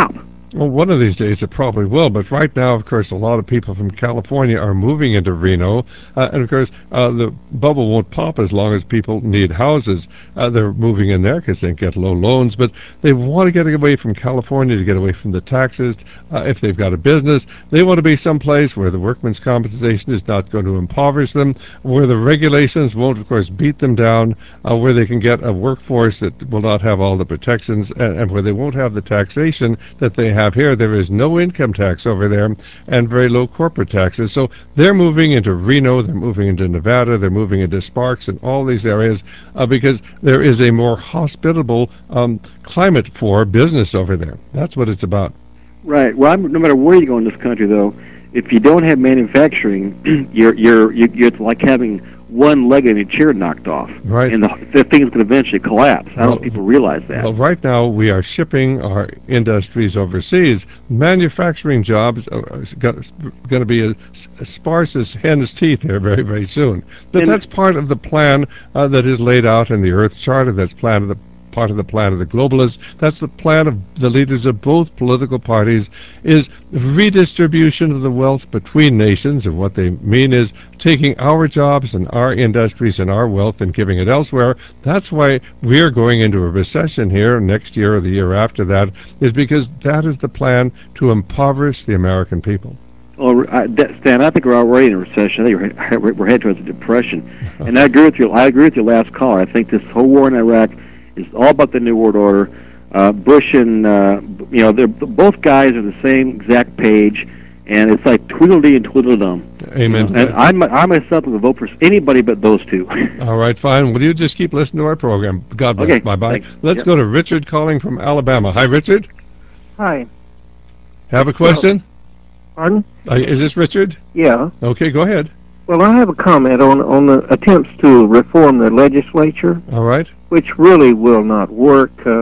Well, one of these days it probably will, but right now, of course, a lot of people from California are moving into Reno, uh, and of course, uh, the bubble won't pop as long as people need houses. Uh, they're moving in there because they get low loans, but they want to get away from California to get away from the taxes. Uh, if they've got a business, they want to be someplace where the workman's compensation is not going to impoverish them, where the regulations won't, of course, beat them down, uh, where they can get a workforce that will not have all the protections, and, and where they won't have the taxation that they have here. There is no income tax over there and very low corporate taxes. So they're moving into Reno, they're moving into Nevada, they're moving into Sparks and all these areas uh, because there is a more hospitable um, climate for business over there. That's what it's about. Right. Well, I'm, no matter where you go in this country, though, if you don't have manufacturing, you're you're you're, you're like having one leg in a chair knocked off, right? And the, the thing's going to eventually collapse. I don't well, know if people realize that. Well, right now we are shipping our industries overseas. Manufacturing jobs are going to be as, as sparse as hen's teeth here very, very soon. But and that's part of the plan uh, that is laid out in the Earth Charter. That's plan of the part of the plan of the globalists. That's the plan of the leaders of both political parties, is redistribution of the wealth between nations. And what they mean is taking our jobs and our industries and our wealth and giving it elsewhere. That's why we're going into a recession here next year or the year after that, is because that is the plan to impoverish the American people. Well, I, Stan, I think we're already in a recession. I think we're, we're headed towards a depression. And I agree with you. I agree with your last caller. I think this whole war in Iraq is all about the New World Order. Uh, Bush and, uh, you know, they're, both guys are the same exact page, and it's like Tweedledee and Tweedledum. Amen. You know? And I, I myself would vote for anybody but those two. All right, fine. Will you just keep listening to our program? God bless. Okay, bye-bye. thanks. Let's Yep. go to Richard calling from Alabama. Hi, Richard. Hi. Have a question? Pardon? Uh, is this Richard? Yeah. Okay, go ahead. Well, I have a comment on on the attempts to reform the legislature, All right. which really will not work. Uh,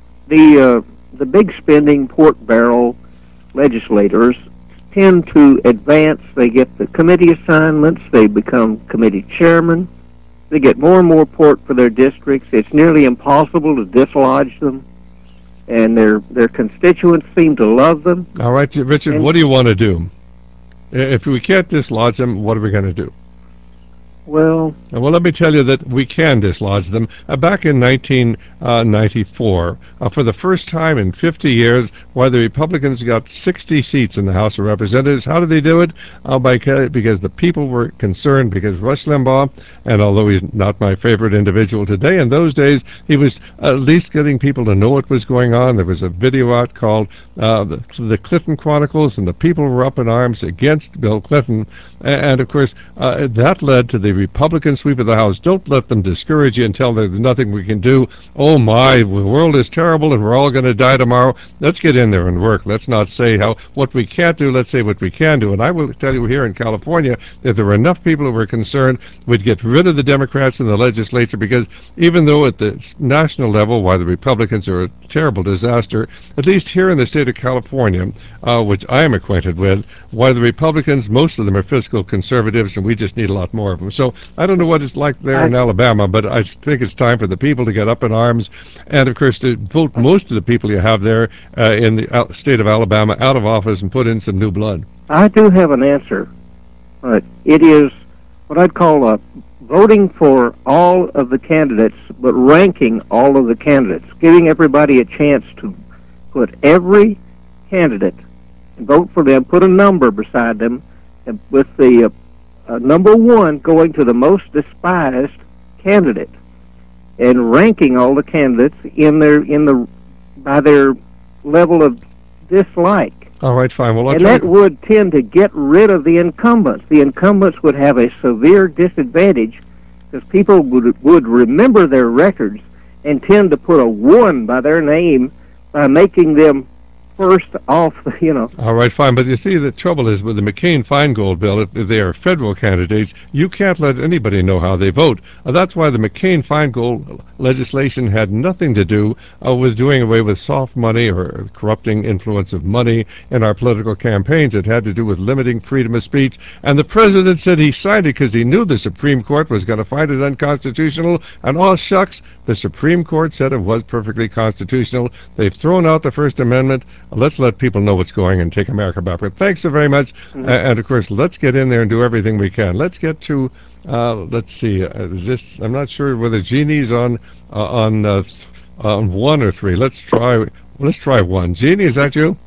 the uh, the big spending pork barrel legislators tend to advance. They get the committee assignments. They become committee chairmen. They get more and more pork for their districts. It's nearly impossible to dislodge them, and their their constituents seem to love them. All right, Richard, And- what do you want to do? If we can't dislodge them, what are we going to do? Well, Well, let me tell you that we can dislodge them. Uh, back in nineteen ninety-four, uh, for the first time in fifty years, why the Republicans got sixty seats in the House of Representatives. How did they do it? Uh, by, because the people were concerned, because Rush Limbaugh, and although he's not my favorite individual today, in those days, he was at least getting people to know what was going on. There was a video out called uh, the, the Clinton Chronicles, and the people were up in arms against Bill Clinton. And, and of course, uh, that led to the Republican sweep of the House. Don't let them discourage you and tell them there's nothing we can do. Oh my, the world is terrible and we're all going to die tomorrow. Let's get in there and work. Let's not say how what we can't do. Let's say what we can do. And I will tell you here in California, if there were enough people who were concerned, we'd get rid of the Democrats in the legislature, because even though at the national level, why the Republicans are a terrible disaster, at least here in the state of California, uh, which I am acquainted with, why the Republicans, most of them are fiscal conservatives, and we just need a lot more of them. So I don't know what it's like there in Alabama, but I think it's time for the people to get up in arms, and of course to vote most of the people you have there uh, in the state of Alabama out of office and put in some new blood. I do have an answer, but it is what I'd call a voting for all of the candidates, but ranking all of the candidates, giving everybody a chance to put every candidate and vote for them, put a number beside them, and with the uh, uh, number one going to the most despised candidate, and ranking all the candidates in their in the by their level of dislike. All right, fine. Well, I'll and tell that you. would tend to get rid of the incumbents. The incumbents would have a severe disadvantage because people would would remember their records and tend to put a one by their name by making them first off, you know. All right, fine. But you see, the trouble is with the McCain-Feingold bill, if they are federal candidates, you can't let anybody know how they vote. Uh, that's why the McCain-Feingold legislation had nothing to do uh, with doing away with soft money or corrupting influence of money in our political campaigns. It had to do with limiting freedom of speech. And the president said he signed it because he knew the Supreme Court was going to find it unconstitutional. And all shucks, the Supreme Court said it was perfectly constitutional. They've thrown out the First Amendment. let's let people know what's going and take America backward. Thanks so very much. Mm-hmm. Uh, and, of course, let's get in there and do everything we can. Let's get to, uh, let's see, uh, is this, I'm not sure whether Jeannie's on uh, on uh, on one or three. Let's try, let's try one. Jeannie, is that you?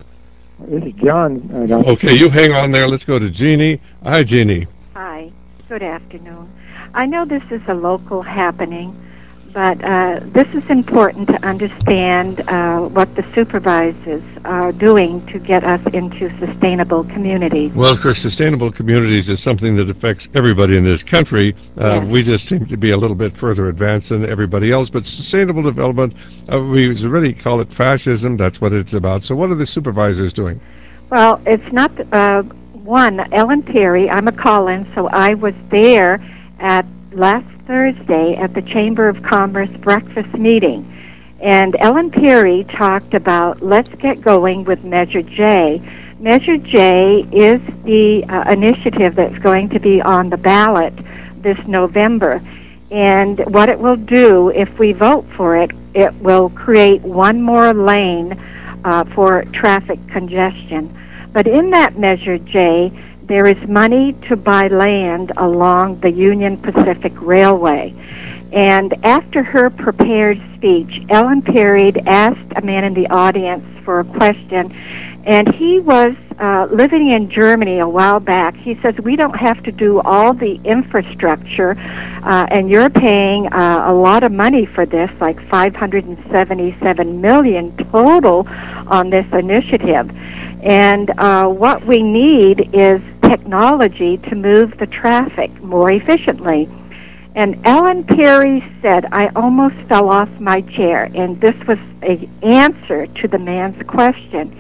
This is John. Uh, Doctor Okay, you hang on there. Let's go to Jeannie. Hi, Jeannie. Hi. Good afternoon. I know this is a local happening, but uh, this is important to understand uh, what the supervisors are doing to get us into sustainable communities. Well, of course, sustainable communities is something that affects everybody in this country. Uh, Yes. We just seem to be a little bit further advanced than everybody else. But sustainable development, uh, we already call it fascism. That's what it's about. So what are the supervisors doing? Well, it's not uh, one. Ellen Perry, I'm a call-in, so I was there at last Thursday at the Chamber of Commerce breakfast meeting. And Ellen Perry talked about let's get going with Measure J. Measure J is the uh, initiative that's going to be on the ballot this November. And what it will do, if we vote for it, it will create one more lane uh, for traffic congestion. But in that Measure J, there is money to buy land along the Union Pacific Railway. And after her prepared speech, Ellen Perry asked a man in the audience for a question, and he was uh, living in Germany a while back. He says, we don't have to do all the infrastructure, uh, and you're paying uh, a lot of money for this, like five hundred seventy-seven million dollars total on this initiative. And uh, what we need is technology to move the traffic more efficiently. And Ellen Perry said, I almost fell off my chair, and this was an answer to the man's question.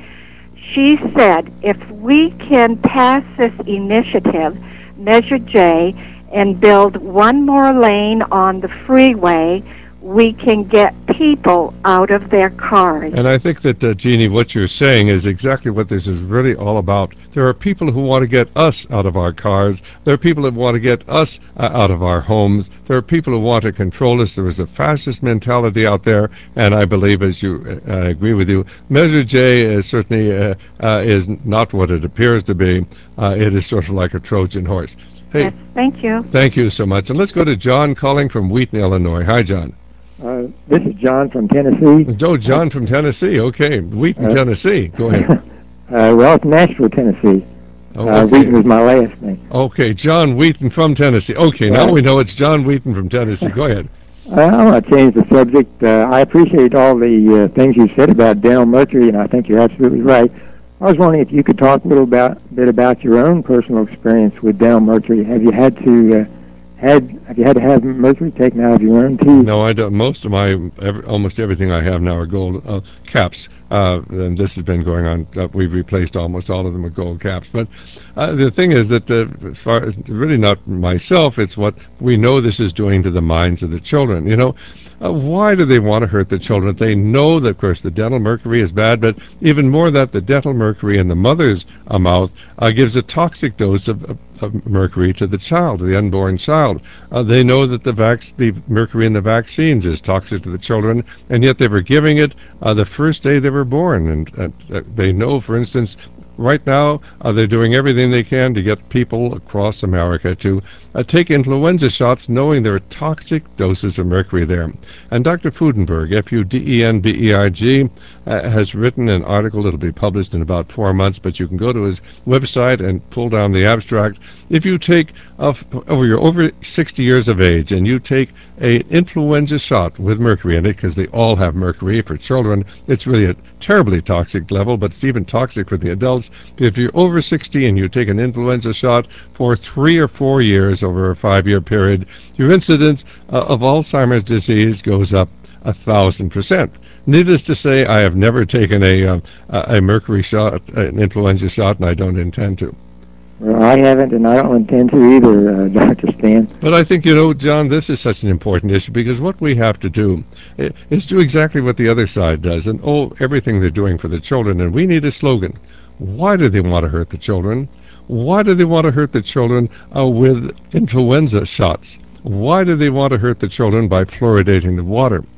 She said, if we can pass this initiative, Measure J, and build one more lane on the freeway, we can get people out of their cars. And I think that, uh, Jeannie, what you're saying is exactly what this is really all about. There are people who want to get us out of our cars. There are people that want to get us uh, out of our homes. There are people who want to control us. There is a fascist mentality out there, and I believe, as you, uh, I agree with you, Measure J is certainly uh, uh, is not what it appears to be. Uh, it is sort of like a Trojan horse. Hey, Yes, thank you. thank you so much. And let's go to John calling from Wheaton, Illinois. Hi, John. Uh, this is John from Tennessee. Oh, John from Tennessee. Okay, Wheaton, Uh, Tennessee. Go ahead. uh, well, it's Nashville, Tennessee. Oh, Uh, okay. Wheaton was my last name. Okay, John Wheaton from Tennessee. Okay, now Right. we know it's John Wheaton from Tennessee. Go ahead. Uh, I want to change the subject. Uh, I appreciate all the uh, things you said about dental mercury, and I think you're absolutely right. I was wondering if you could talk a little about, bit about your own personal experience with dental mercury. Have you had to uh, had have you had to have mercury taken out of your own teeth? No, I don't. Most of my, every, almost everything I have now are gold uh, caps, uh, and this has been going on. Uh, we've replaced almost all of them with gold caps. But uh, the thing is that, uh, as far as really not myself, it's what we know this is doing to the minds of the children. You know, uh, why do they want to hurt the children? They know that, of course, the dental mercury is bad, but even more that the dental mercury in the mother's uh, mouth uh, gives a toxic dose of, of, of mercury to the child, the unborn child. Uh, they know that the, vac- the mercury in the vaccines is toxic to the children, and yet they were giving it uh, the first day they were born. And uh, they know, for instance, right now uh, they're doing everything they can to get people across America to uh, take influenza shots, knowing there are toxic doses of mercury there. And Doctor Fudenberg, F U D E N B E I G, uh, has written an article that will be published in about four months, but you can go to his website and pull down the abstract. If you take, uh, over you're over sixty years of age, and you take a influenza shot with mercury in it, because they all have mercury for children, it's really a terribly toxic level, but it's even toxic for the adults. If you're over sixty and you take an influenza shot for three or four years over a five-year period, your incidence uh, of Alzheimer's disease goes up a thousand percent. Needless to say, I have never taken a uh, a mercury shot, an influenza shot, and I don't intend to. Well, I haven't, and I don't intend to either, uh, Doctor Stan. But I think, you know, John, this is such an important issue, because what we have to do is do exactly what the other side does, and oh, everything they're doing for the children. And we need a slogan. Why do they want to hurt the children? Why do they want to hurt the children uh, with influenza shots? Why do they want to hurt the children by fluoridating the water?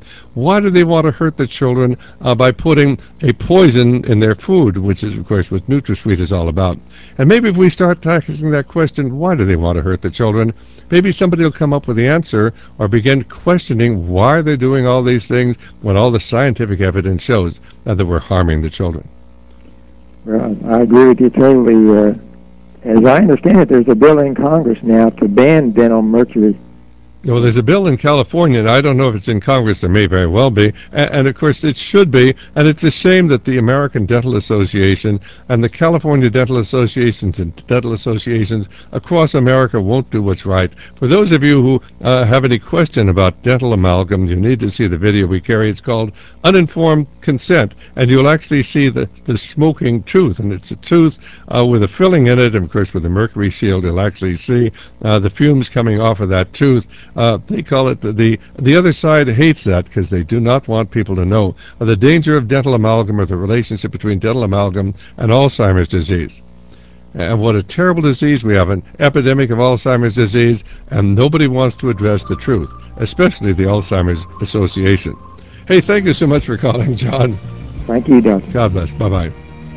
Why do they want to hurt the children uh, by putting a poison in their food, which is, of course, what NutraSweet is all about? And maybe if we start tackling that question, why do they want to hurt the children, maybe somebody will come up with the answer or begin questioning why they're doing all these things when all the scientific evidence shows uh, that we're harming the children. Well, I agree with you totally. Uh, as I understand it, there's a bill in Congress now to ban dental mercury. Well, there's a bill in California, and I don't know if it's in Congress. There may very well be. And, and, of course, it should be. And it's a shame that the American Dental Association and the California Dental Associations and dental associations across America won't do what's right. For those of you who uh, have any question about dental amalgam, you need to see the video we carry. It's called Uninformed Consent, and you'll actually see the, the smoking tooth. And it's a tooth uh, with a filling in it, and, of course, with a mercury shield, you'll actually see uh, the fumes coming off of that tooth. Uh, they call it the, the the other side hates that because they do not want people to know uh, the danger of dental amalgam or the relationship between dental amalgam and Alzheimer's disease. And what a terrible disease. We have an epidemic of Alzheimer's disease, and nobody wants to address the truth, especially the Alzheimer's Association. Hey, thank you so much for calling, John. Thank you, Doctor. God bless. Bye-bye.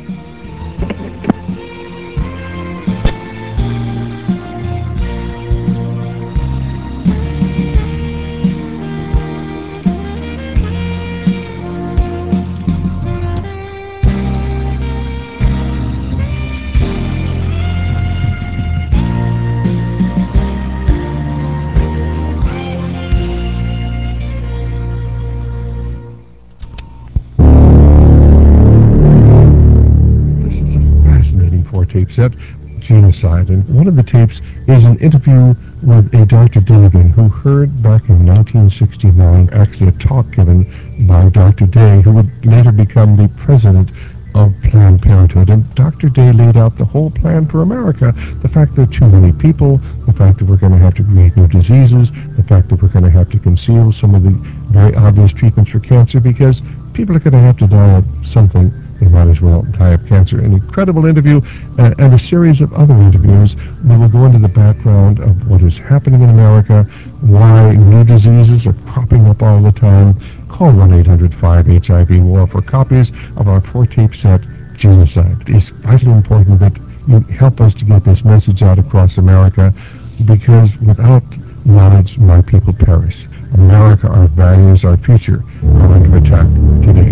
Tape set, Genocide, and one of the tapes is an interview with a Doctor Dilligan who heard back in nineteen sixty-nine actually a talk given by Doctor Day, who would later become the president of Planned Parenthood. And Doctor Day laid out the whole plan for America, the fact there are too many people, the fact that we're going to have to create new diseases, the fact that we're going to have to conceal some of the very obvious treatments for cancer because people are going to have to die of something. They might as well die of cancer. An incredible interview uh, and a series of other interviews that will go into the background of what is happening in America, why new diseases are cropping up all the time. Call one eight hundred five H I V war for copies of our four-tape set, Genocide. It is vitally important that you help us to get this message out across America because without knowledge, my people perish. America, our values, our future are under attack today.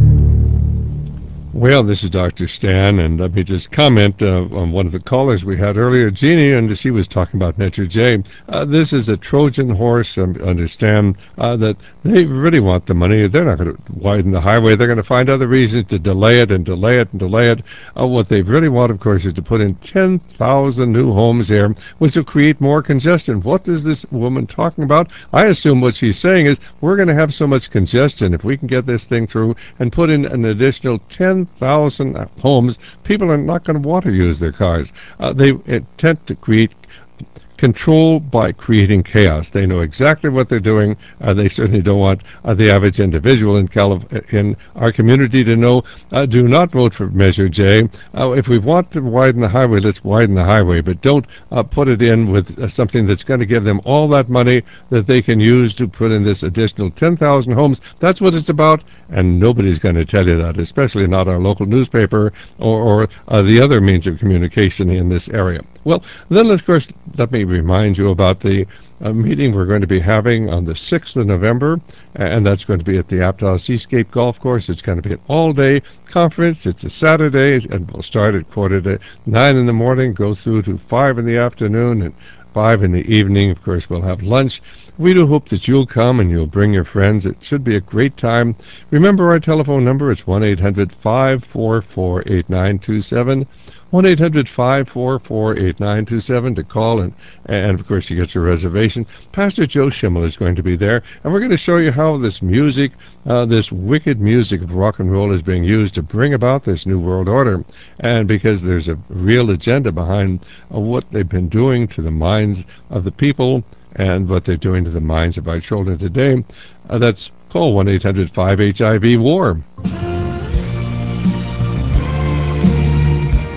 Well, this is Doctor Stan, and let me just comment uh, on one of the callers we had earlier, Jeannie, and she was talking about NetraJ. Uh, this is a Trojan horse. Um, understand uh, that they really want the money. They're not going to widen the highway. They're going to find other reasons to delay it and delay it and delay it. Uh, what they really want, of course, is to put in ten thousand new homes here, which will create more congestion. What is this woman talking about? I assume what she's saying is we're going to have so much congestion if we can get this thing through and put in an additional ten thousand homes, people are not going to want to use their cars. Uh, they intend to create control by creating chaos. They know exactly what they're doing. Uh, they certainly don't want uh, the average individual in Calif- in our community to know, uh, do not vote for Measure J. Uh, if we want to widen the highway, let's widen the highway, but don't uh, put it in with uh, something that's going to give them all that money that they can use to put in this additional ten thousand homes. That's what it's about, and nobody's going to tell you that, especially not our local newspaper or, or uh, the other means of communication in this area. Well, then, of course, let me remind you about the uh, meeting we're going to be having on the sixth of November, and that's going to be at the Aptos Seascape Golf Course. It's going to be an all-day conference. It's a Saturday, and we'll start at quarter to nine in the morning, go through to five in the afternoon, and five in the evening. Of course, we'll have lunch. We do hope that you'll come and you'll bring your friends. It should be a great time. Remember our telephone number. It's one eight hundred five four four eight nine two seven. one eight hundred five four four eight nine two seven to call, and, and of course you get your reservation. Pastor Joe Schimmel is going to be there, and we're going to show you how this music, uh, this wicked music of rock and roll is being used to bring about this new world order, and because there's a real agenda behind uh, what they've been doing to the minds of the people and what they're doing to the minds of our children today. Uh, that's call one eight hundred five H I V war.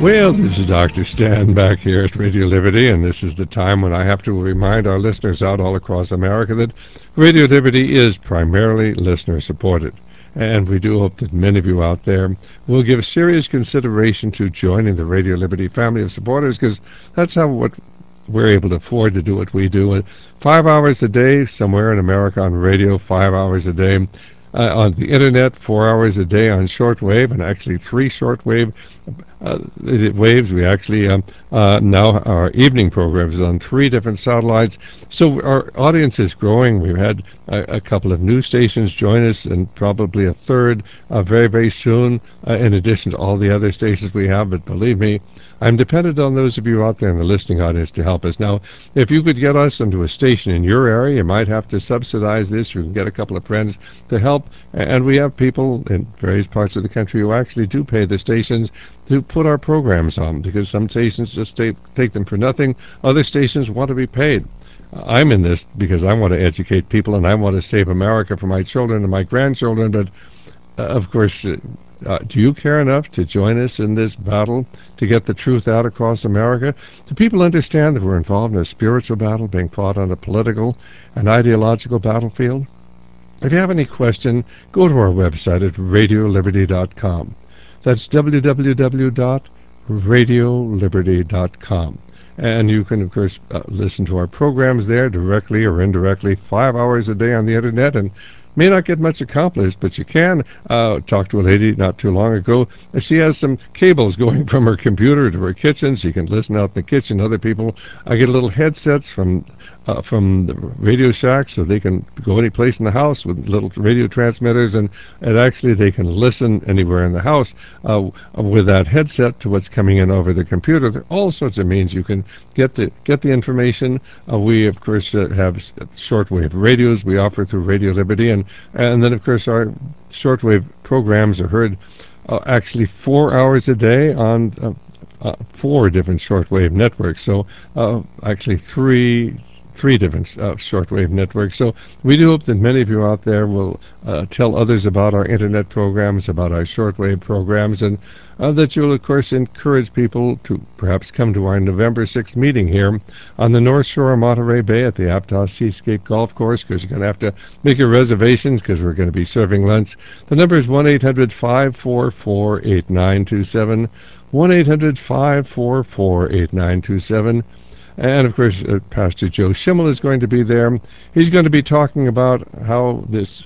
Well, this is Doctor Stan back here at Radio Liberty, and this is the time when I have to remind our listeners out all across America that Radio Liberty is primarily listener-supported. And we do hope that many of you out there will give serious consideration to joining the Radio Liberty family of supporters, because that's how what we're able to afford to do what we do. Five hours a day somewhere in America on radio, five hours a day uh, on the internet, four hours a day on shortwave, and actually three shortwave uh, waves. We actually um, uh, now our evening programs is on three different satellites. So our audience is growing. We've had a, a couple of new stations join us, and probably a third uh, very, very soon, uh, in addition to all the other stations we have. But believe me, I'm dependent on those of you out there in the listening audience to help us. Now, if you could get us into a station in your area, you might have to subsidize this. You can get a couple of friends to help. And we have people in various parts of the country who actually do pay the stations to put our programs on, because some stations just take, take them for nothing. Other stations want to be paid. I'm in this because I want to educate people, and I want to save America for my children and my grandchildren. But, uh, of course, uh, Uh, do you care enough to join us in this battle to get the truth out across America? Do people understand that we're involved in a spiritual battle being fought on a political and ideological battlefield? If you have any question, go to our website at radio liberty dot com. That's w w w dot radio liberty dot com. And you can, of course, uh, listen to our programs there directly or indirectly, five hours a day on the Internet, and may not get much accomplished, but you can. Uh, talk to a lady not too long ago. She has some cables going from her computer to her kitchen. She can listen out in the kitchen. Other people I get little headsets from uh, from the Radio Shack, so they can go any place in the house with little radio transmitters, and, and actually they can listen anywhere in the house uh, with that headset to what's coming in over the computer. There are all sorts of means you can get the get the information. Uh, we, of course, uh, have shortwave radios we offer through Radio Liberty, and And then, of course, our shortwave programs are heard uh, actually four hours a day on uh, uh, four different shortwave networks. So uh, actually three three different uh, shortwave networks. So we do hope that many of you out there will uh, tell others about our internet programs, about our shortwave programs, and uh, that you'll, of course, encourage people to perhaps come to our November sixth meeting here on the North Shore of Monterey Bay at the Aptos Seascape Golf Course, because you're going to have to make your reservations because we're going to be serving lunch. The number is one eight hundred five four four eight nine two seven, one eight hundred five four four eight nine two seven. And, of course, uh, Pastor Joe Schimmel is going to be there. He's going to be talking about how this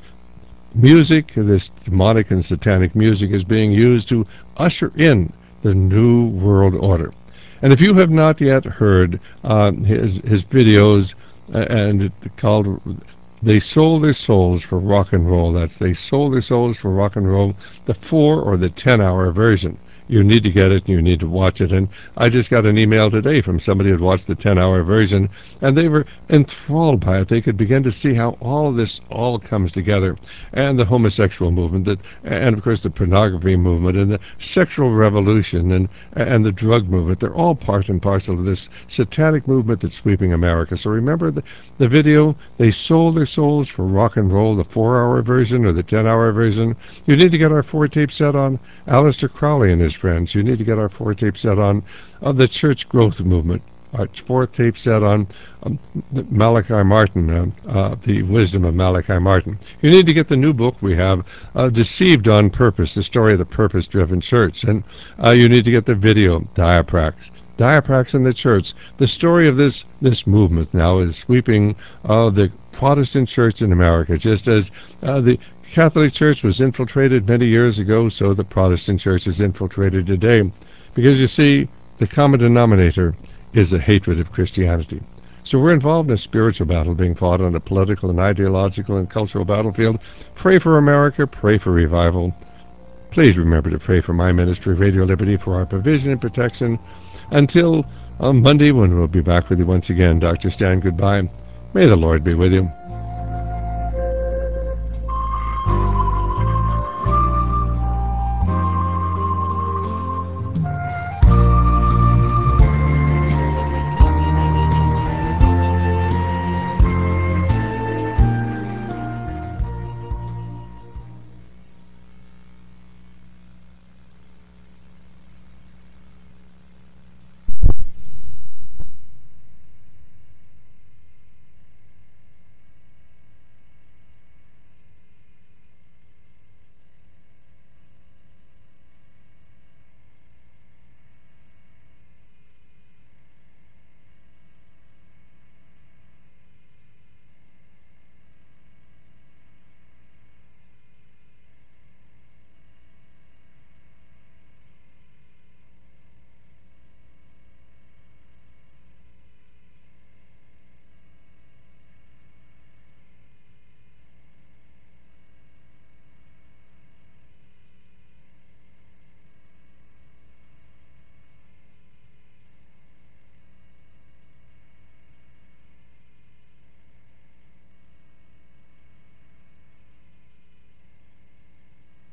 music, this demonic and satanic music, is being used to usher in the New World Order. And if you have not yet heard uh, his, his videos, uh, and it called They Sold Their Souls for Rock and Roll, that's They Sold Their Souls for Rock and Roll, the four or the ten-hour version. You need to get it, and you need to watch it. And I just got an email today from somebody who had watched the ten-hour version, and they were enthralled by it. They could begin to see how all of this all comes together, and the homosexual movement, that, and, of course, the pornography movement, and the sexual revolution, and and the drug movement. They're all part and parcel of this satanic movement that's sweeping America. So remember the, the video, They Sold Their Souls for Rock and Roll, the four-hour version or the ten-hour version. You need to get our four-tape set on Aleister Crowley and his friends. You need to get our four-tape set on uh, the church growth movement, our four-tape set on um, Malachi Martin, uh, uh, the wisdom of Malachi Martin. You need to get the new book we have, uh, Deceived on Purpose, the story of the purpose-driven church. And uh, you need to get the video, Diaprax. Diaprax in the church. The story of this this movement now is sweeping uh, the Protestant church in America, just as uh, the Catholic Church was infiltrated many years ago, so the Protestant Church is infiltrated today. Because, you see, the common denominator is a hatred of Christianity. So we're involved in a spiritual battle being fought on a political and ideological and cultural battlefield. Pray for America. Pray for revival. Please remember to pray for my ministry, Radio Liberty, for our provision and protection. Until on Monday, when we'll be back with you once again, Doctor Stan, goodbye. May the Lord be with you.